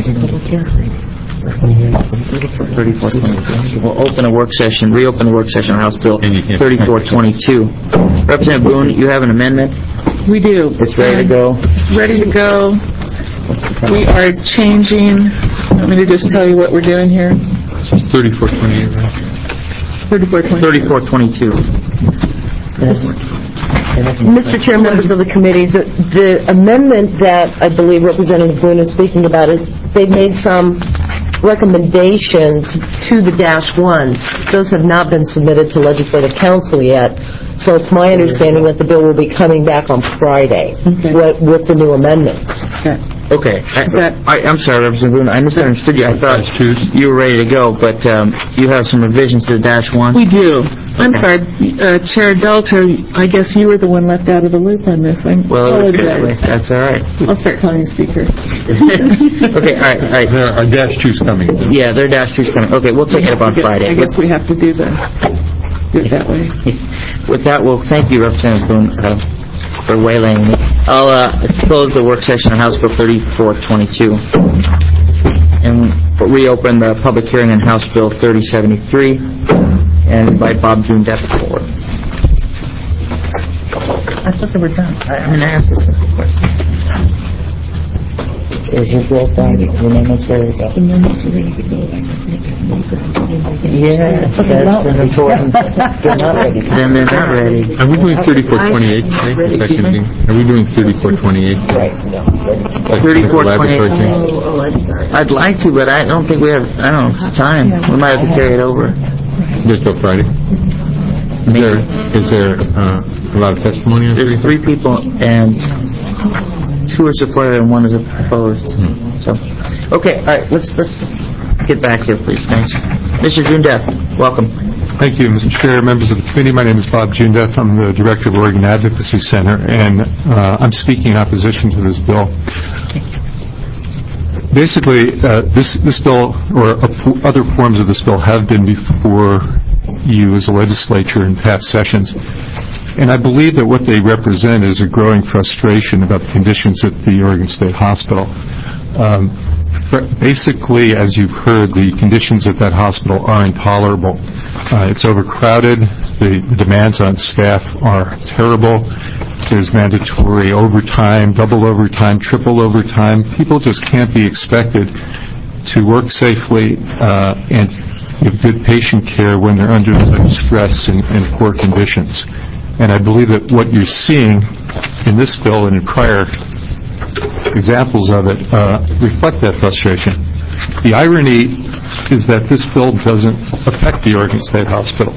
Speaker 1: thirty-four twenty-two. We'll open a work session, reopen the work session on House Bill thirty-four twenty-two. Representative Boone, you have an amendment?
Speaker 7: We do.
Speaker 1: It's ready to go?
Speaker 7: Ready to go. We are changing. Want me to just tell you what we're doing here?
Speaker 3: thirty-four twenty-eight, right?
Speaker 7: thirty-four twenty-two.
Speaker 1: thirty-four twenty-two.
Speaker 2: Mister Chair, members of the committee, the, the amendment that I believe Representative Boone is speaking about is they've made some recommendations to the dash ones. Those have not been submitted to Legislative Council yet, so it's my understanding that the bill will be coming back on Friday
Speaker 7: okay.
Speaker 2: with, with the new amendments.
Speaker 7: Okay.
Speaker 1: Okay. I, I, I'm sorry, Representative Boone. I misunderstood you. I thought you were ready to go, but um, you have some revisions to the dash one?
Speaker 7: We do. I'm
Speaker 1: Okay.
Speaker 7: sorry, uh, Chair Dalto, I guess you were the one left out of the loop on this. I
Speaker 1: Well,
Speaker 7: apologize.
Speaker 1: that's all right.
Speaker 7: I'll start calling you speaker.
Speaker 1: Okay, all right, all right.
Speaker 3: There are dash two's coming.
Speaker 1: Yeah, their dash two's coming. Okay, we'll take it up on Friday.
Speaker 7: I guess we have to do the do it that way.
Speaker 1: With that, well, thank you, Representative Boone, uh, for waylaying me. I'll uh, close the work session on House Bill thirty-four twenty-two and reopen the public hearing on House Bill thirty seventy-three and invite Bob June Depp forward. I thought they were done. I, I mean, I asked this question. Is his bill done? The amendment's ready to go.
Speaker 7: The amendments are ready to go. I just make a note that I'm putting
Speaker 1: Yeah, that's an important. They're not ready. Then they're not ready.
Speaker 3: Are we doing thirty-four twenty-eight? Are we doing thirty-four twenty-eight?
Speaker 1: Right.
Speaker 3: thirty-four twenty-eight.
Speaker 1: Oh, I'd like to, but I don't think we have, I don't know, time. We might have to carry it over.
Speaker 3: Just till Friday. Is there, is there uh, a lot of testimony on
Speaker 1: There's
Speaker 3: thirty-four?
Speaker 1: three people, and two are supported and one is opposed. So, okay, all right, let's, let's get back here, please. Thanks. Mister Jundeff, welcome.
Speaker 14: Thank you, Mister Chair, members of the committee. My name is Bob Jundeff. I'm the director of Oregon Advocacy Center, and uh, I'm speaking in opposition to this bill. Basically, uh, this, this bill, or uh, other forms of this bill, have been before you as a legislature in past sessions. And I believe that what they represent is a growing frustration about the conditions at the Oregon State Hospital. Um, basically, as you've heard, the conditions at that hospital are intolerable. Uh, it's overcrowded. The, the demands on staff are terrible. There's mandatory overtime, double overtime, triple overtime. People just can't be expected to work safely uh, and give good patient care when they're under such stress and, and poor conditions. And I believe that what you're seeing in this bill and in prior examples of it uh, reflect that frustration. The irony is that this bill doesn't affect the Oregon State Hospital.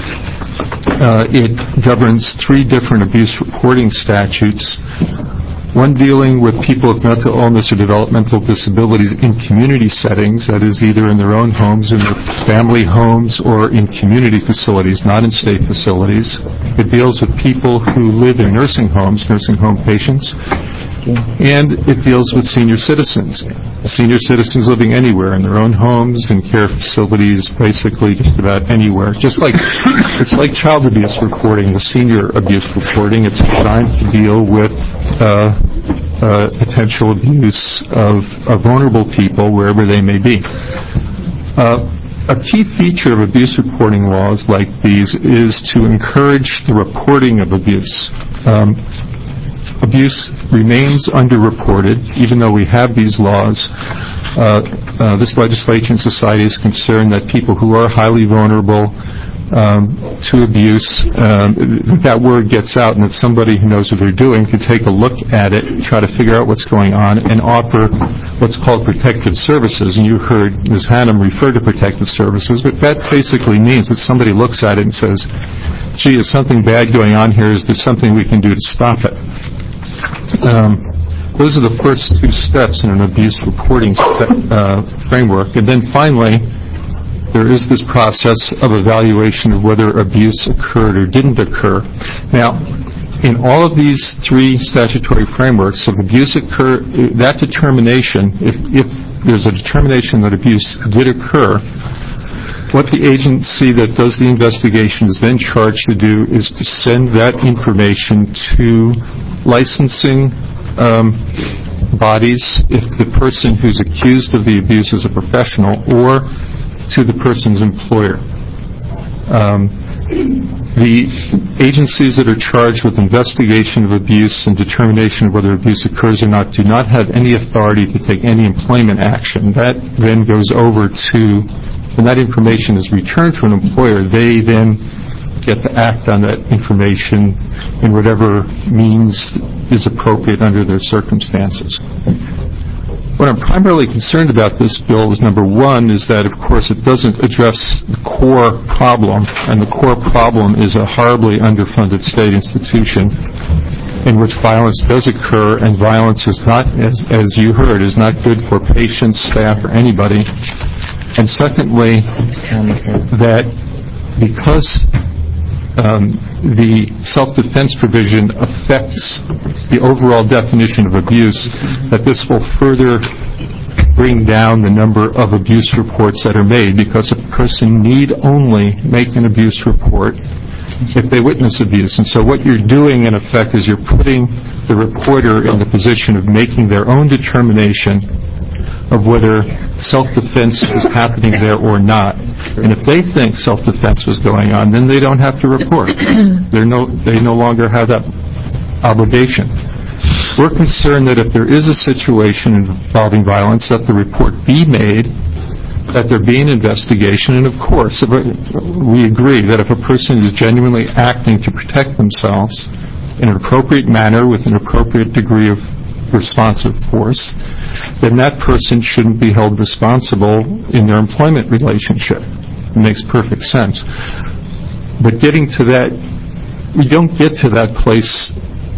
Speaker 14: Uh, it governs three different abuse reporting statutes, one dealing with people with mental illness or developmental disabilities in community settings, that is either in their own homes, in their family homes, or in community facilities, not in state facilities. It deals with people who live in nursing homes, nursing home patients, and it deals with senior citizens. Senior citizens living anywhere, in their own homes, in care facilities, basically just about anywhere. Just like, it's like child abuse reporting, the senior abuse reporting. It's designed to deal with uh, uh, potential abuse of, of vulnerable people wherever they may be. Uh, A key feature of abuse reporting laws like these is to encourage the reporting of abuse. Um, abuse remains underreported, even though we have these laws. Uh, uh, this legislature and society is concerned that people who are highly vulnerable um, to abuse, um, that word gets out and that somebody who knows what they're doing can take a look at it, try to figure out what's going on, and offer what's called protective services. And you heard Miz Hannum refer to protective services, but that basically means that somebody looks at it and says, gee, is something bad going on here? Is there something we can do to stop it? Um, those are the first two steps in an abuse reporting uh, framework. And then finally, there is this process of evaluation of whether abuse occurred or didn't occur. Now, in all of these three statutory frameworks, if abuse occur, that determination, if, if there's a determination that abuse did occur, what the agency that does the investigation is then charged to do is to send that information to licensing um, bodies, if the person who's accused of the abuse is a professional, or to the person's employer. Um, the agencies that are charged with investigation of abuse and determination of whether abuse occurs or not do not have any authority to take any employment action. That then goes over to, when that information is returned to an employer, they then get to act on that information in whatever means is appropriate under their circumstances. What I'm primarily concerned about this bill is, number one, is that, of course, it doesn't address the core problem, and the core problem is a horribly underfunded state institution in which violence does occur, and violence is not, as, as you heard, is not good for patients, staff, or anybody. And secondly, that because um, the self-defense provision affects the overall definition of abuse, that this will further bring down the number of abuse reports that are made, because a person need only make an abuse report if they witness abuse. And so what you're doing, in effect, is you're putting the reporter in the position of making their own determination of whether self-defense is happening there or not. And if they think self-defense was going on, then they don't have to report. They're no, they no longer have that obligation. We're concerned that if there is a situation involving violence, that the report be made, that there be an investigation, and of course, we agree that if a person is genuinely acting to protect themselves in an appropriate manner with an appropriate degree of responsive force, then that person shouldn't be held responsible in their employment relationship. It makes perfect sense. But getting to that, we don't get to that place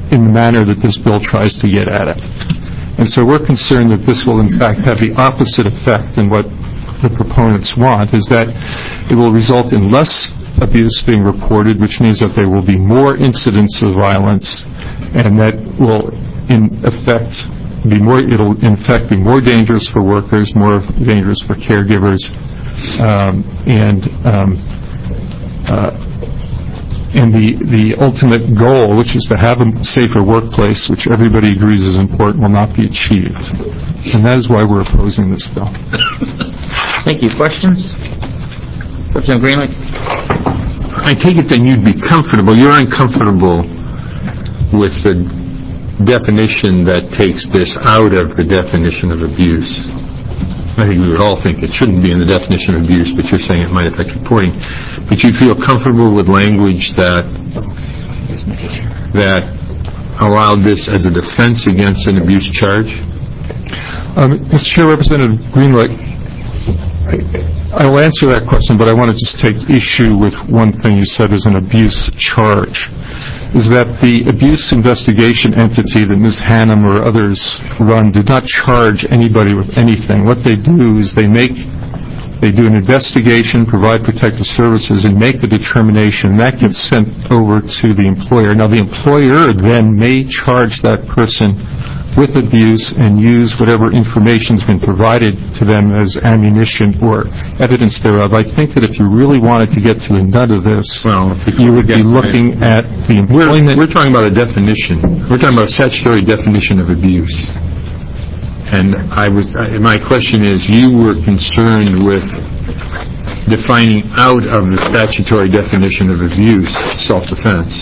Speaker 14: in the manner that this bill tries to get at it. And so we're concerned that this will, in fact, have the opposite effect than what the proponents want, is that it will result in less abuse being reported, which means that there will be more incidents of violence, and that will, in effect, be more, it'll in fact be more dangerous for workers, more dangerous for caregivers, um, and um, uh, and the the ultimate goal, which is to have a safer workplace, which everybody agrees is important, will not be achieved. And that is why we're opposing this bill.
Speaker 1: Thank you. Questions? Representative Greenlee?
Speaker 3: I take it then you'd be comfortable, you're uncomfortable with the definition that takes this out of the definition of abuse. I think we would all think it shouldn't be in the definition of abuse, but you're saying it might affect reporting. But you feel comfortable with language that that allowed this as a defense against an abuse charge?
Speaker 14: Um, Mister Chair, Representative Greenlee, I will answer that question, but I want to just take issue with one thing you said as an abuse charge, is that the abuse investigation entity that Miz Hannum or others run did not charge anybody with anything. What they do is they make, they do an investigation, provide protective services, and make a determination. That gets sent over to the employer. Now, the employer then may charge that person with abuse and use whatever information's been provided to them as ammunition or evidence thereof. I think that if you really wanted to get to the nut of this,
Speaker 3: well,
Speaker 14: you would be looking at the employment.
Speaker 3: We're, we're talking about a definition. We're talking about a statutory definition of abuse. And I was, I, my question is, you were concerned with defining out of the statutory definition of abuse self-defense.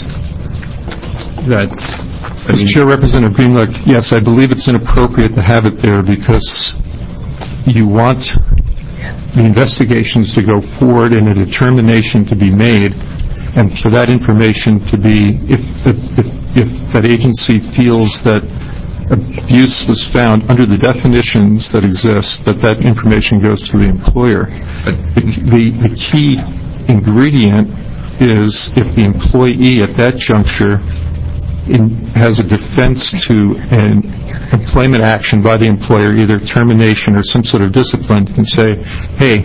Speaker 3: That's
Speaker 14: Mister Chair, Representative Greenlee, yes, I believe it's inappropriate to have it there because you want the investigations to go forward and a determination to be made, and for that information to be, if, if, if, if that agency feels that abuse was found under the definitions that exist, that that information goes to the employer. The, the, the key ingredient is if the employee at that juncture In, has a defense to an employment action by the employer, either termination or some sort of discipline, can say, hey,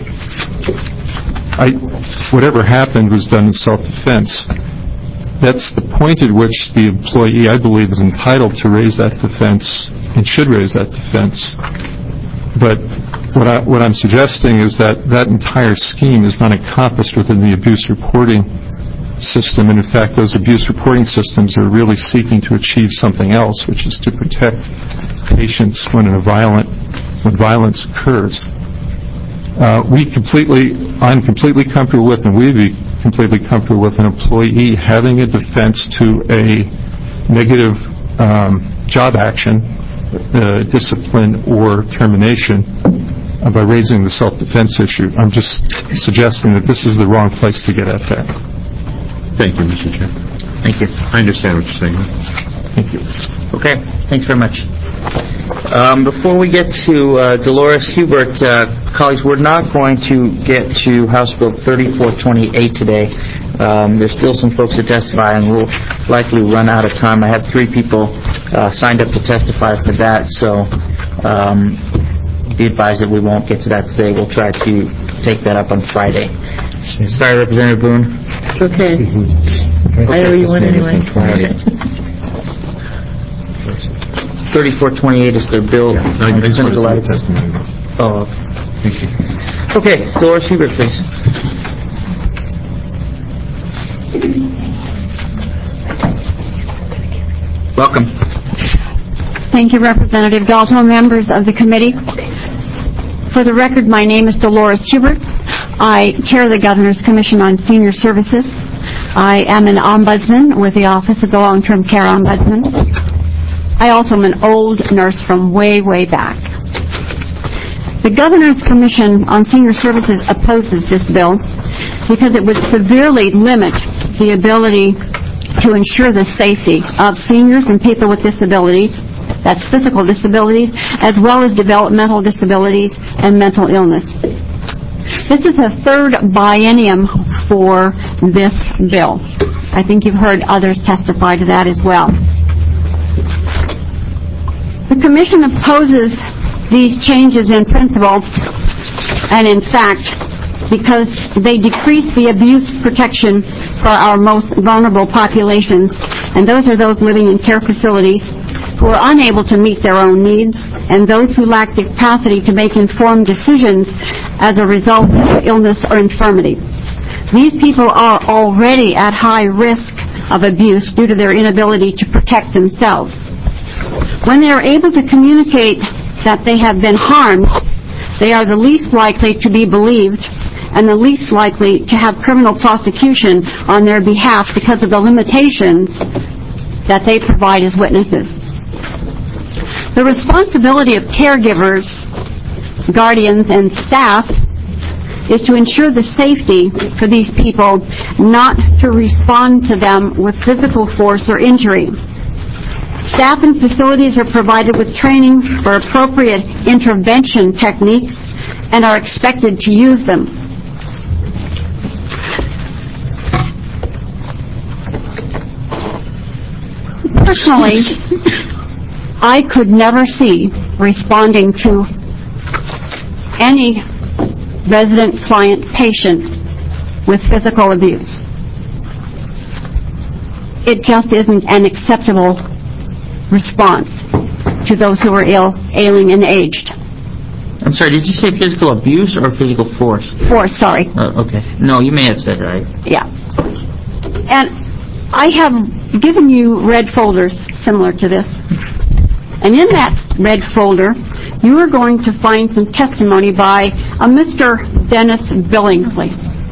Speaker 14: I, whatever happened was done in self-defense. That's the point at which the employee, I believe, is entitled to raise that defense and should raise that defense. But what, I, what I'm suggesting is that that entire scheme is not encompassed within the abuse reporting system, and in fact those abuse reporting systems are really seeking to achieve something else, which is to protect patients when a violent when violence occurs. Uh, we completely, I'm completely comfortable with, and we'd be completely comfortable with an employee having a defense to a negative um, job action, uh, discipline, or termination uh, by raising the self-defense issue. I'm just suggesting that this is the wrong place to get at that.
Speaker 3: Thank you, Mister Chair.
Speaker 1: Thank you.
Speaker 3: I understand what you're saying.
Speaker 14: Thank you.
Speaker 1: Okay, thanks very much. Um, before we get to uh, Dolores Hubert, uh, colleagues, we're not going to get to House Bill thirty-four twenty-eight today. Um, there's still some folks to testify, and we'll likely run out of time. I have three people uh, signed up to testify for that, so um, be advised that we won't get to that today. We'll try to take that up on Friday. Sorry, Representative Boone.
Speaker 2: It's okay. I owe you one anyway.
Speaker 1: Okay. thirty-four twenty-eight is the bill.
Speaker 3: Yeah, I, I just want to see the testimony.
Speaker 1: Oh, okay.
Speaker 3: Thank you.
Speaker 1: Okay, Dolores Hubert, please. Welcome.
Speaker 15: Thank you, Representative Dalto, members of the committee. For the record, my name is Dolores Hubert. I chair the Governor's Commission on Senior Services. I am an ombudsman with the Office of the Long-Term Care Ombudsman. I also am an old nurse from way, way back. The Governor's Commission on Senior Services opposes this bill because it would severely limit the ability to ensure the safety of seniors and people with disabilities, that's physical disabilities, as well as developmental disabilities and mental illness. This is the third biennium for this bill. I think you've heard others testify to that as well. The Commission opposes these changes in principle and in fact because they decrease the abuse protection for our most vulnerable populations, and those are those living in care facilities who are unable to meet their own needs and those who lack the capacity to make informed decisions as a result of illness or infirmity. These people are already at high risk of abuse due to their inability to protect themselves. When they are able to communicate that they have been harmed, they are the least likely to be believed and the least likely to have criminal prosecution on their behalf because of the limitations that they provide as witnesses. The responsibility of caregivers, guardians, and staff is to ensure the safety for these people, not to respond to them with physical force or injury. Staff and facilities are provided with training for appropriate intervention techniques and are expected to use them. Personally, I could never see responding to any resident, client, patient with physical abuse. It just isn't an acceptable response to those who are ill, ailing, and aged.
Speaker 1: I'm sorry, did you say physical abuse or physical force?
Speaker 15: Force, sorry.
Speaker 1: Uh, okay. No, you may have said right.
Speaker 15: Yeah. And I have given you red folders similar to this. And in that red folder, you are going to find some testimony by a Mister Dennis Billingsley,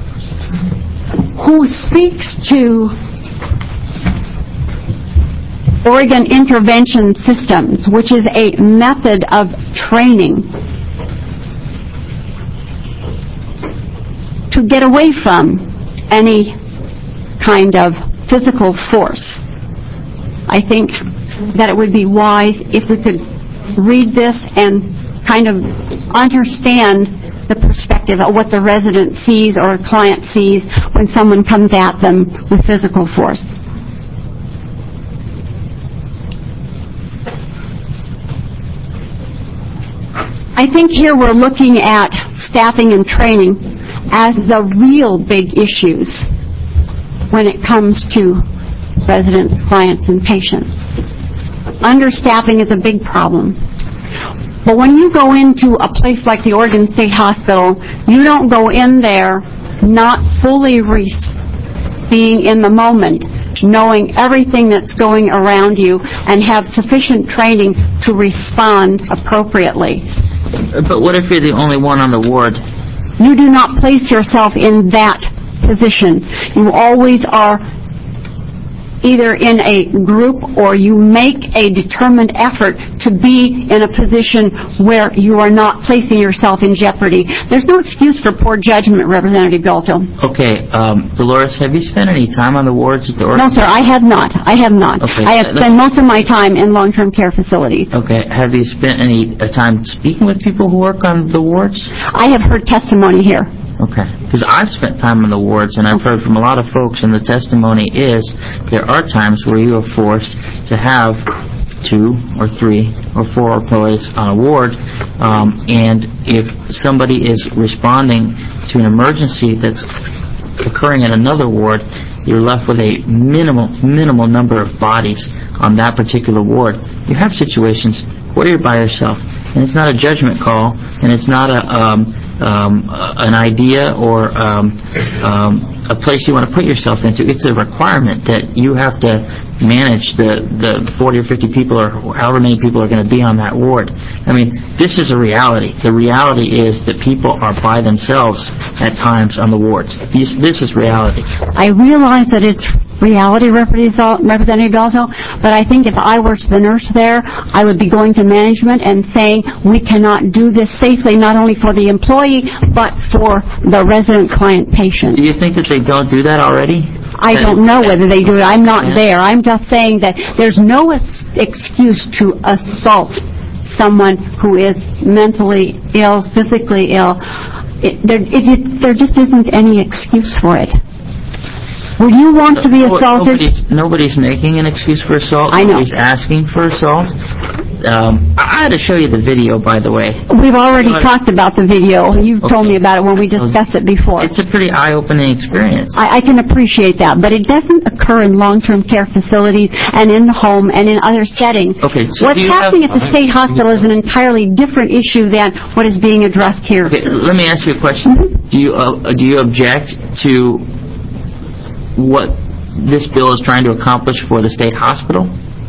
Speaker 15: who speaks to Oregon Intervention Systems, which is a method of training to get away from any kind of physical force. I think that it would be wise if we could read this and kind of understand the perspective of what the resident sees or a client sees when someone comes at them with physical force. I think here we're looking at staffing and training as the real big issues when it comes to residents, clients, and patients. Understaffing is a big problem. But when you go into a place like the Oregon State Hospital, you don't go in there not fully re- being in the moment, knowing everything that's going around you, and have sufficient training to respond appropriately.
Speaker 1: But what if you're the only one on the ward?
Speaker 15: You do not place yourself in that position. You always are either in a group or you make a determined effort to be in a position where you are not placing yourself in jeopardy. There's no excuse for poor judgment, Representative Dalto.
Speaker 1: Okay, um, Dolores, have you spent any time on the wards at the Oregon?
Speaker 15: No, sir, I have not. I have not.
Speaker 1: Okay.
Speaker 15: I have spent most of my time in long-term care facilities.
Speaker 1: Okay, have you spent any uh, time speaking with people who work on the wards?
Speaker 15: I have heard testimony here.
Speaker 1: Okay, because I've spent time on the wards, and I've heard from a lot of folks, and the testimony is there are times where you are forced to have two or three or four employees on a ward, um, and if somebody is responding to an emergency that's occurring in another ward, you're left with a minimal, minimal number of bodies on that particular ward. You have situations where you're by yourself, and it's not a judgment call, and it's not a um, um, an idea or um, um, a place you want to put yourself into. It's a requirement that you have to manage the, the forty or fifty people or however many people are going to be on that ward. I mean, this is a reality. The reality is that people are by themselves at times on the wards. This, this is reality.
Speaker 15: I realize that it's reality, Representative Dalto, but I think if I were the nurse there, I would be going to management and saying we cannot do this safely, not only for the employee, but for the resident, client, patient.
Speaker 1: Do you think that they don't do that already?
Speaker 15: I
Speaker 1: that
Speaker 15: don't know whether they do it. I'm not
Speaker 1: yeah.
Speaker 15: there. I'm just saying that there's no es- excuse to assault someone who is mentally ill, physically ill. It, there, it, it, there just isn't any excuse for it. Would you want to be
Speaker 1: No-
Speaker 15: assaulted?
Speaker 1: Nobody's, nobody's making an excuse for assault.
Speaker 15: I know.
Speaker 1: Nobody's asking for assault. Um, I I had to show you the video, by the way.
Speaker 15: We've already
Speaker 1: But-
Speaker 15: talked about the video. You told
Speaker 1: Okay.
Speaker 15: me about it when we discussed it before.
Speaker 1: It's a pretty eye-opening experience.
Speaker 15: I, I can appreciate that, but it doesn't occur in long-term care facilities and in the home and in other settings.
Speaker 1: Okay, so
Speaker 15: What's
Speaker 1: do you
Speaker 15: happening
Speaker 1: have-
Speaker 15: at the state hospital is an entirely different issue than what is being addressed here.
Speaker 1: Okay, let me ask you a question.
Speaker 15: Mm-hmm.
Speaker 1: Do you uh, do you object to what this bill is trying to accomplish for the state hospital?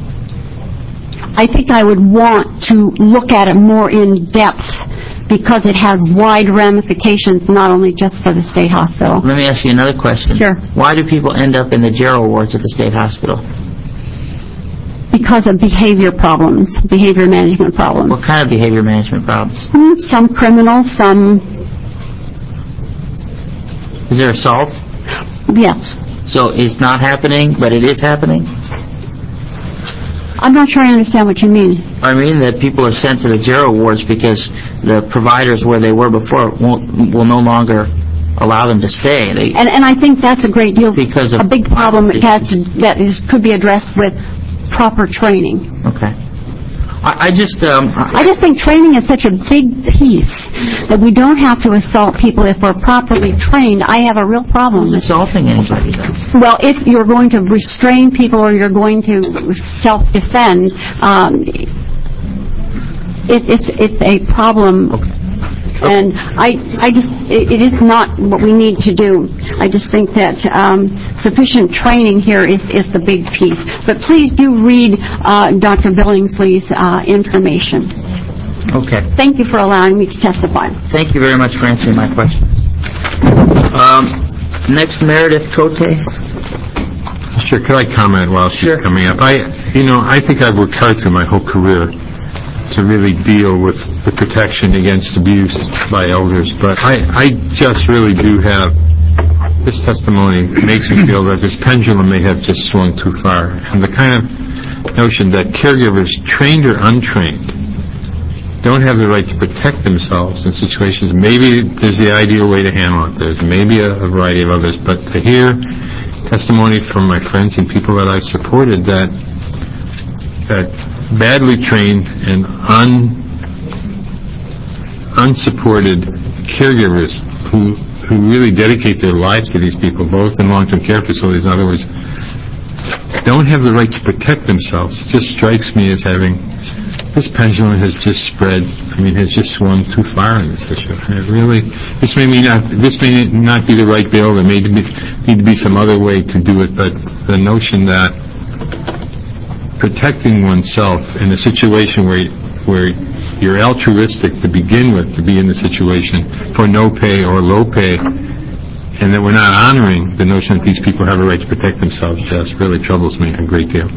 Speaker 15: I think I would want to look at it more in depth because it has wide ramifications, not only just for the state hospital.
Speaker 1: Let me ask you another question.
Speaker 15: Sure.
Speaker 1: Why do people end up in the jail wards at the state hospital?
Speaker 15: Because of behavior problems, behavior management problems.
Speaker 1: What kind of behavior management problems?
Speaker 15: Hmm, Some criminals, some,
Speaker 1: Is there assault?
Speaker 15: yes.
Speaker 1: So it's not happening, but it is happening?
Speaker 15: I'm not sure I understand what you mean.
Speaker 1: I mean that people are sent to the jail wards because the providers where they were before won't, will no longer allow them to stay. They,
Speaker 15: And, and I think that's a great deal,
Speaker 1: Because of
Speaker 15: a big problem that has to, that is, could be addressed with proper training.
Speaker 1: okay. I, I just, um,
Speaker 15: I just think training is such a big piece that we don't have to assault people if we're properly trained. I have a real problem with
Speaker 1: assaulting anybody then.
Speaker 15: Well, if you're going to restrain people or you're going to self-defend, um, it, it's it's a problem.
Speaker 1: Okay.
Speaker 15: And I, I just, it, it is not what we need to do. I just think that um, sufficient training here is, is the big piece. But please do read uh, Doctor Billingsley's uh, information.
Speaker 1: Okay.
Speaker 15: Thank you for allowing me to testify.
Speaker 1: Thank you very much for answering my questions. Um, next, Meredith Cote.
Speaker 3: Sure, could I comment while she's
Speaker 1: Sure.
Speaker 3: coming up? I, you know, I think I've worked hard through my whole career to really deal with the protection against abuse by elders, but I, I just really do have, this testimony makes me feel that this pendulum may have just swung too far. And the kind of notion that caregivers, trained or untrained, don't have the right to protect themselves in situations. Maybe there's the ideal way to handle it. There's maybe a, a variety of others, but to hear testimony from my friends and people that I've supported that that badly trained and un, unsupported caregivers who who really dedicate their lives to these people, both in long-term care facilities, in other words, don't have the right to protect themselves, just strikes me as having, this pendulum has just spread, I mean, has just swung too far in this issue. And it really, this may not, this may not be the right bill, there may be, need to be some other way to do it, but the notion that protecting oneself in a situation where where you're altruistic to begin with, to be in the situation for no pay or low pay, and that we're not honoring the notion that these people have a right to protect themselves, just really troubles me a great deal.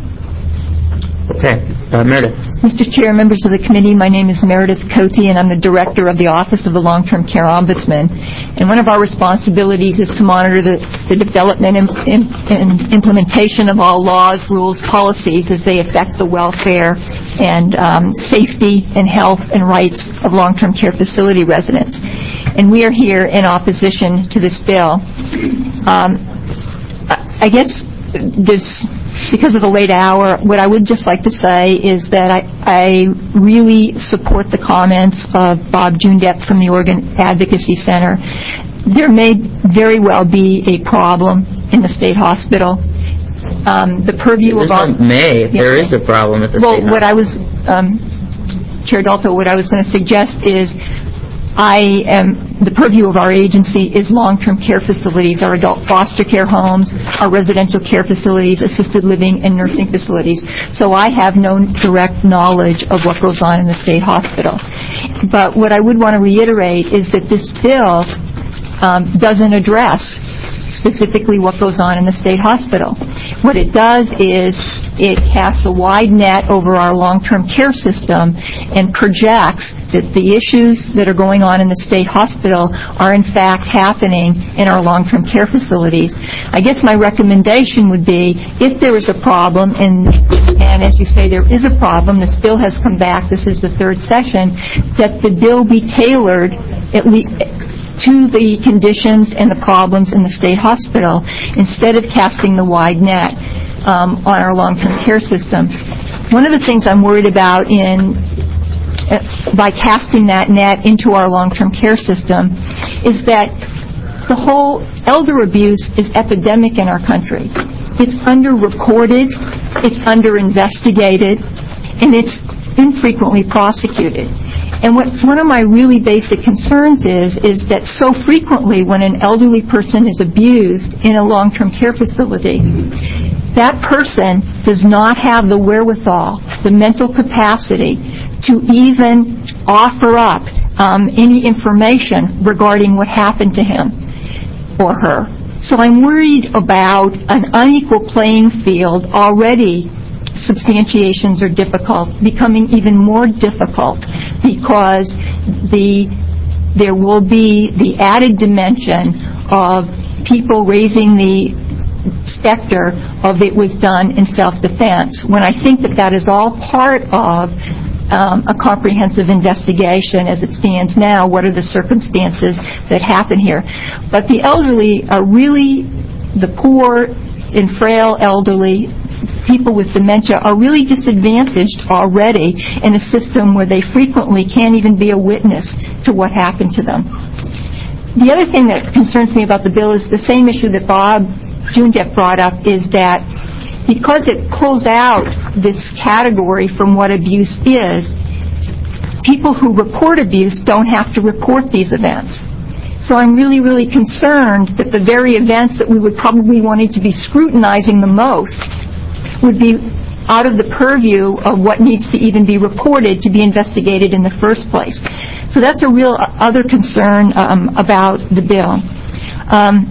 Speaker 1: Okay. Uh, Meredith.
Speaker 16: Mister Chair, members of the committee, my name is Meredith Cote, and I'm the Director of the Office of the Long-Term Care Ombudsman. And one of our responsibilities is to monitor the, the development and, and, and implementation of all laws, rules, policies as they affect the welfare and um, safety and health and rights of long-term care facility residents. And we are here in opposition to this bill. Um, I, I guess this... Because of the late hour, what I would just like to say is that I, I really support the comments of Bob Jundepp from the Oregon Advocacy Center. There may very well be a problem in the state hospital. Um, the purview
Speaker 1: There's
Speaker 16: of our...
Speaker 1: no may.
Speaker 16: Yeah.
Speaker 1: There is a problem at the
Speaker 16: Well,
Speaker 1: state
Speaker 16: what I
Speaker 1: hospital.
Speaker 16: was... Um, Chair Dalto, what I was going to suggest is I am, the purview of our agency is long-term care facilities, our adult foster care homes, our residential care facilities, assisted living, and nursing facilities. So I have no direct knowledge of what goes on in the state hospital. But what I would want to reiterate is that this bill um, doesn't address specifically what goes on in the state hospital. What it does is it casts a wide net over our long-term care system and projects that the issues that are going on in the state hospital are in fact happening in our long-term care facilities. I guess my recommendation would be, if there is a problem, and, and as you say, there is a problem, this bill has come back, this is the third session, that the bill be tailored at least to the conditions and the problems in the state hospital instead of casting the wide net um, on our long-term care system. One of the things I'm worried about in uh, by casting that net into our long-term care system is that the whole elder abuse is epidemic in our country. It's underreported, it's underinvestigated, and it's infrequently prosecuted. And what one of my really basic concerns is, is that so frequently when an elderly person is abused in a long-term care facility, that person does not have the wherewithal, the mental capacity to even offer up um, any information regarding what happened to him or her. So I'm worried about an unequal playing field. Already substantiations are difficult, becoming even more difficult because the there will be the added dimension of people raising the specter of it was done in self-defense, when I think that that is all part of um, a comprehensive investigation as it stands now. What are the circumstances that happen here? But the elderly are really, the poor and frail elderly, people with dementia are really disadvantaged already in a system where they frequently can't even be a witness to what happened to them. The other thing that concerns me about the bill is the same issue that Bob Junjep brought up, is that because it pulls out this category from what abuse is, people who report abuse don't have to report these events. So I'm really, really concerned that the very events that we would probably want to be scrutinizing the most would be out of the purview of what needs to even be reported to be investigated in the first place. So that's a real other concern um, about the bill. Um,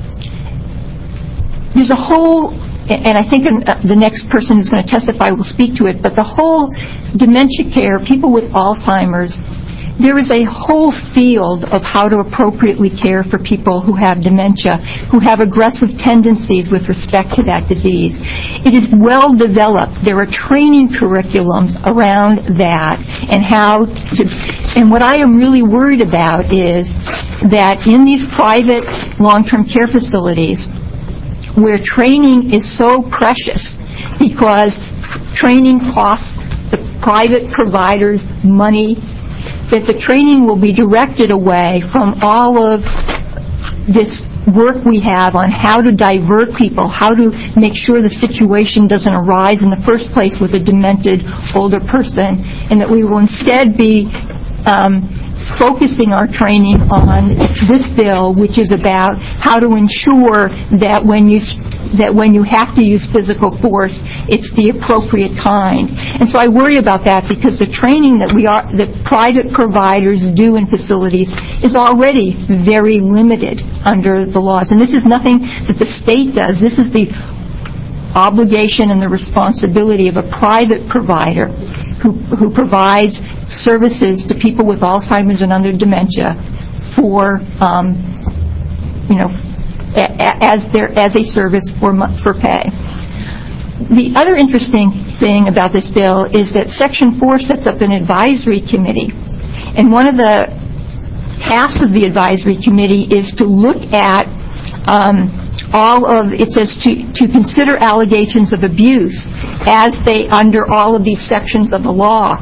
Speaker 16: there's a whole, and I think the next person who's going to testify will speak to it, but the whole dementia care, people with Alzheimer's, there is a whole field of how to appropriately care for people who have dementia, who have aggressive tendencies with respect to that disease. It is well developed. There are training curriculums around that, and how to, and what I am really worried about is that in these private long-term care facilities, where training is so precious because training costs the private providers money, that the training will be directed away from all of this work we have on how to divert people, how to make sure the situation doesn't arise in the first place with a demented older person, and that we will instead be um, focusing our training on this bill, which is about how to ensure that when you that when you have to use physical force, it's the appropriate kind. And so I worry about that because the training that we are that private providers do in facilities is already very limited under the laws. And this is nothing that the state does. This is the obligation and the responsibility of a private provider who, who provides services to people with Alzheimer's and other dementia for, um, you know, as their as a service for for pay. The other interesting thing about this bill is that Section four sets up an advisory committee, and one of the tasks of the advisory committee is to look at um, all of, it says to, to consider allegations of abuse as they under all of these sections of the law.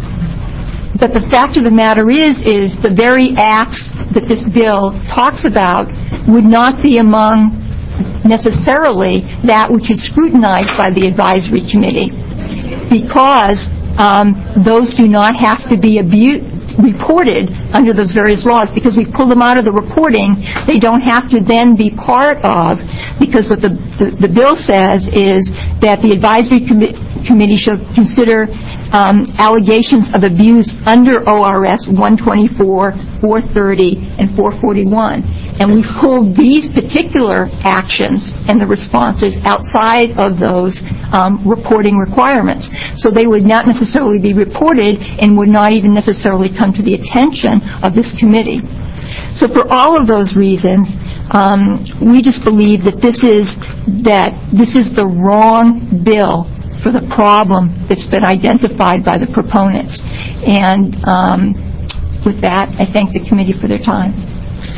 Speaker 16: But the fact of the matter is, is the very acts that this bill talks about would not be among necessarily that which is scrutinized by the advisory committee, because um, those do not have to be abu- reported under those various laws. Because we pull them out of the reporting, they don't have to then be part of, because what the, the, the bill says is that the advisory com- committee shall consider Um, allegations of abuse under O R S one twenty-four, four thirty, and four forty-one. And we pulled these particular actions and the responses outside of those um, reporting requirements. So they would not necessarily be reported and would not even necessarily come to the attention of this committee. So for all of those reasons, um, we just believe that this is that this is the wrong bill for the problem that's been identified by the proponents. And um, with that, I thank the committee for their time.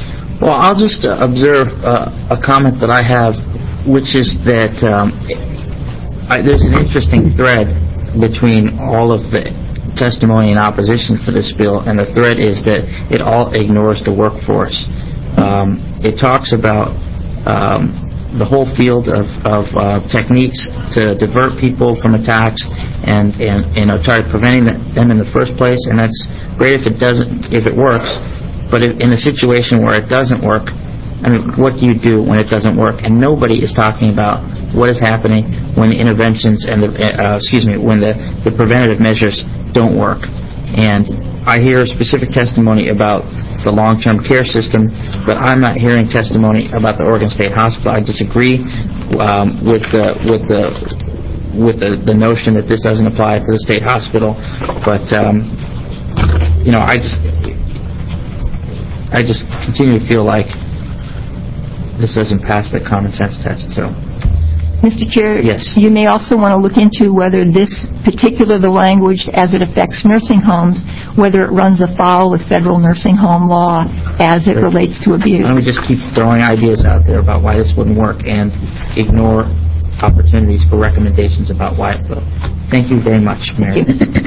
Speaker 1: Well, I'll just uh, observe uh, a comment that I have, which is that um, I, there's an interesting thread between all of the testimony in opposition for this bill, and the thread is that it all ignores the workforce. Um, it talks about um, the whole field of, of uh, techniques to divert people from attacks and, and you know, try preventing them in the first place, and that's great if it doesn't, if it works. But if, in a situation where it doesn't work, I mean, what do you do when it doesn't work? And nobody is talking about what is happening when the interventions and the uh, excuse me when the, the preventative measures don't work. And I hear specific testimony about the long-term care system, but I'm not hearing testimony about the Oregon State Hospital. I disagree um, with the with the with the, the notion that this doesn't apply to the state hospital. But um, you know, I just I just continue to feel like this doesn't pass the common sense test. So.
Speaker 16: Mister Chair,
Speaker 1: yes.
Speaker 16: You may also want to look into whether this particular the language as it affects nursing homes, whether it runs afoul with federal nursing home law as it relates to abuse.
Speaker 1: Let me just keep throwing ideas out there about why this wouldn't work and ignore opportunities for recommendations about why it will. Thank you very much, Mary.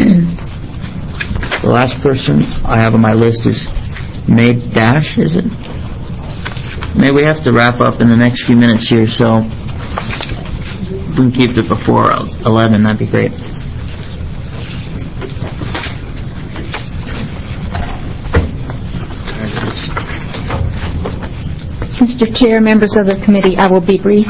Speaker 1: The last person I have on my list is May Dash, is it? May we have to wrap up in the next few minutes here, so if we can keep it before eleven, that'd be great.
Speaker 17: Mister Chair, members of the committee, I will be brief.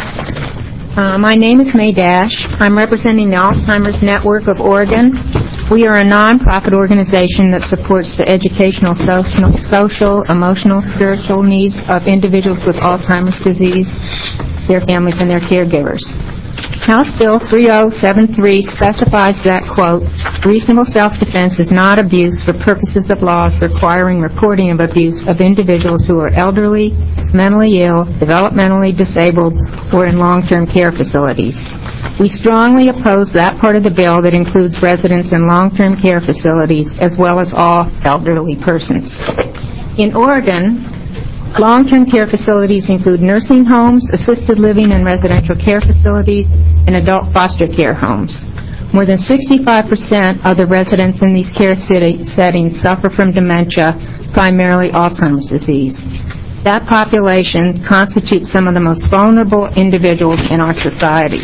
Speaker 17: Uh, my name is May Dash. I'm representing the Alzheimer's Network of Oregon. We are a non-profit organization that supports the educational, social, social, emotional, spiritual needs of individuals with Alzheimer's disease, their families, and their caregivers. House Bill three oh seven three specifies that, quote, reasonable self-defense is not abuse for purposes of laws requiring reporting of abuse of individuals who are elderly, mentally ill, developmentally disabled, or in long-term care facilities. We strongly oppose that part of the bill that includes residents in long-term care facilities as well as all elderly persons. In Oregon, long-term care facilities include nursing homes, assisted living and residential care facilities, and adult foster care homes. More than sixty-five percent of the residents in these care settings suffer from dementia, primarily Alzheimer's disease. That population constitutes some of the most vulnerable individuals in our society.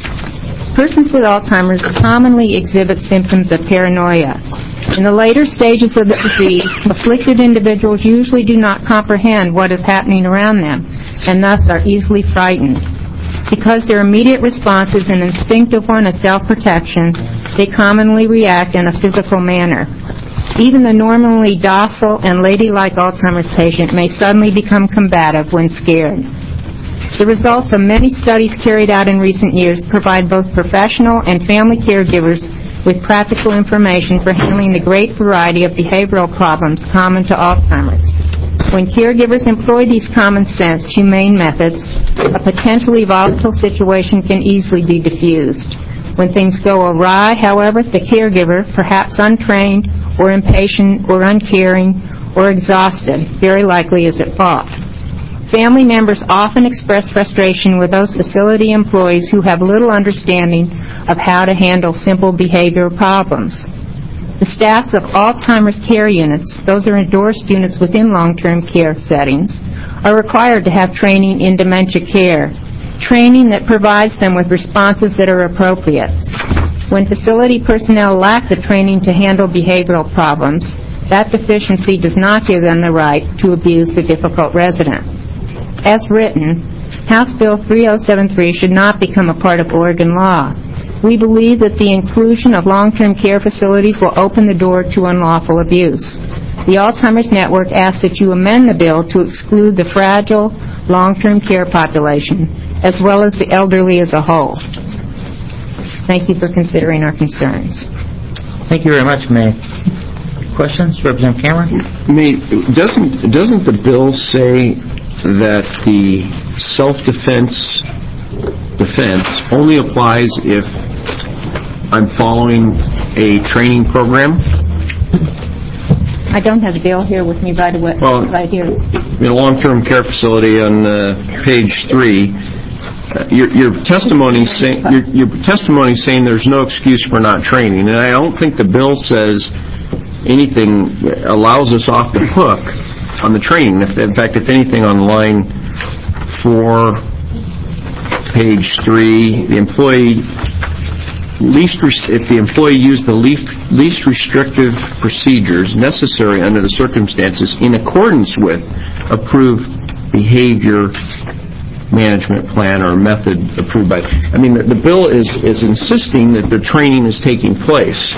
Speaker 17: Persons with Alzheimer's commonly exhibit symptoms of paranoia. In the later stages of the disease, afflicted individuals usually do not comprehend what is happening around them, and thus are easily frightened. Because their immediate response is an instinctive one of self-protection, they commonly react in a physical manner. Even the normally docile and ladylike Alzheimer's patient may suddenly become combative when scared. The results of many studies carried out in recent years provide both professional and family caregivers with practical information for handling the great variety of behavioral problems common to Alzheimer's. When caregivers employ these common sense, humane methods, a potentially volatile situation can easily be diffused. When things go awry, however, the caregiver, perhaps untrained or impatient or uncaring or exhausted, very likely is at fault. Family members often express frustration with those facility employees who have little understanding of how to handle simple behavioral problems. The staffs of Alzheimer's care units, those are endorsed units within long-term care settings, are required to have training in dementia care, training that provides them with responses that are appropriate. When facility personnel lack the training to handle behavioral problems, that deficiency does not give them the right to abuse the difficult resident. As written, House Bill three oh seven three should not become a part of Oregon law. We believe that the inclusion of long-term care facilities will open the door to unlawful abuse. The Alzheimer's Network asks that you amend the bill to exclude the fragile, long-term care population, as well as the elderly as a whole. Thank you for considering our concerns.
Speaker 1: Thank you very much, May. Questions? Representative Cameron?
Speaker 12: May, doesn't, doesn't the bill say that the self-defense defense only applies if I'm following a training program?
Speaker 17: I don't have the bill here with me right away,
Speaker 12: well,
Speaker 17: right here.
Speaker 12: in a long-term care facility on uh, page three, uh, your, your testimony saying your, your testimony saying there's no excuse for not training, and I don't think the bill says anything allows us off the hook on the training. If, in fact, if anything, on line four, page three, the employee least res- if the employee used the least, least restrictive procedures necessary under the circumstances in accordance with approved behavior management plan or method approved by. I mean, the, the bill is is insisting that the training is taking place.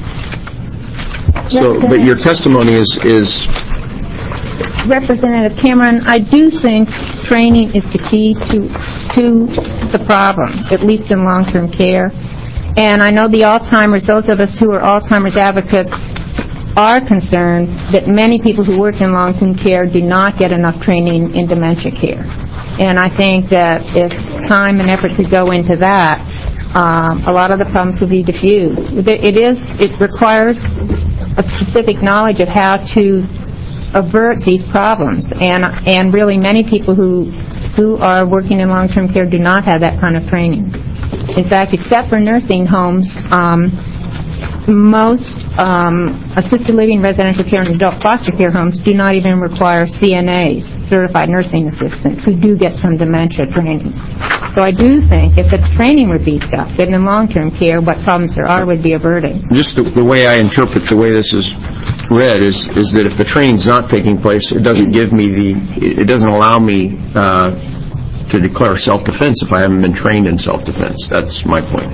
Speaker 12: So, but your testimony is is.
Speaker 17: Representative Cameron, I do think training is the key to to the problem, at least in long-term care. And I know the Alzheimer's, those of us who are Alzheimer's advocates are concerned that many people who work in long-term care do not get enough training in dementia care. And I think that if time and effort could go into that, um, a lot of the problems would be diffused. It is, it requires a specific knowledge of how to avert these problems. And, and really many people who, who are working in long-term care do not have that kind of training. In fact, except for nursing homes, um, most um, assisted living, residential care, and adult foster care homes do not even require C N As, certified nursing assistants, who do get some dementia training. So I do think if the training were beefed up, then in long-term care, what problems there are would be averted.
Speaker 12: Just the, the way I interpret the way this is read is is that if the training's not taking place, it doesn't give me the, it doesn't allow me uh, to declare self-defense if I haven't been trained in self-defense. That's my point.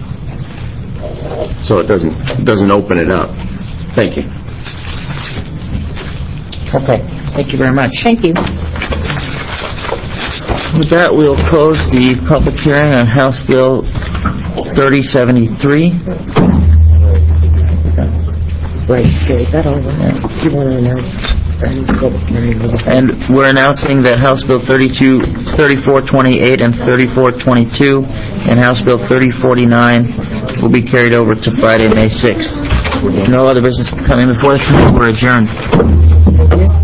Speaker 12: So it doesn't doesn't open it up. Thank you.
Speaker 1: Okay. Thank you very much.
Speaker 17: Thank you.
Speaker 1: With that, we'll close the public hearing on House Bill thirty seventy-three.
Speaker 2: Right, okay, that over. You want to announce any public hearing?
Speaker 1: And we're announcing that House Bill thirty-two, thirty-four twenty-eight and thirty-four twenty-two and House Bill thirty forty-nine will be carried over to Friday, May sixth. No other business coming before the committee. We're adjourned.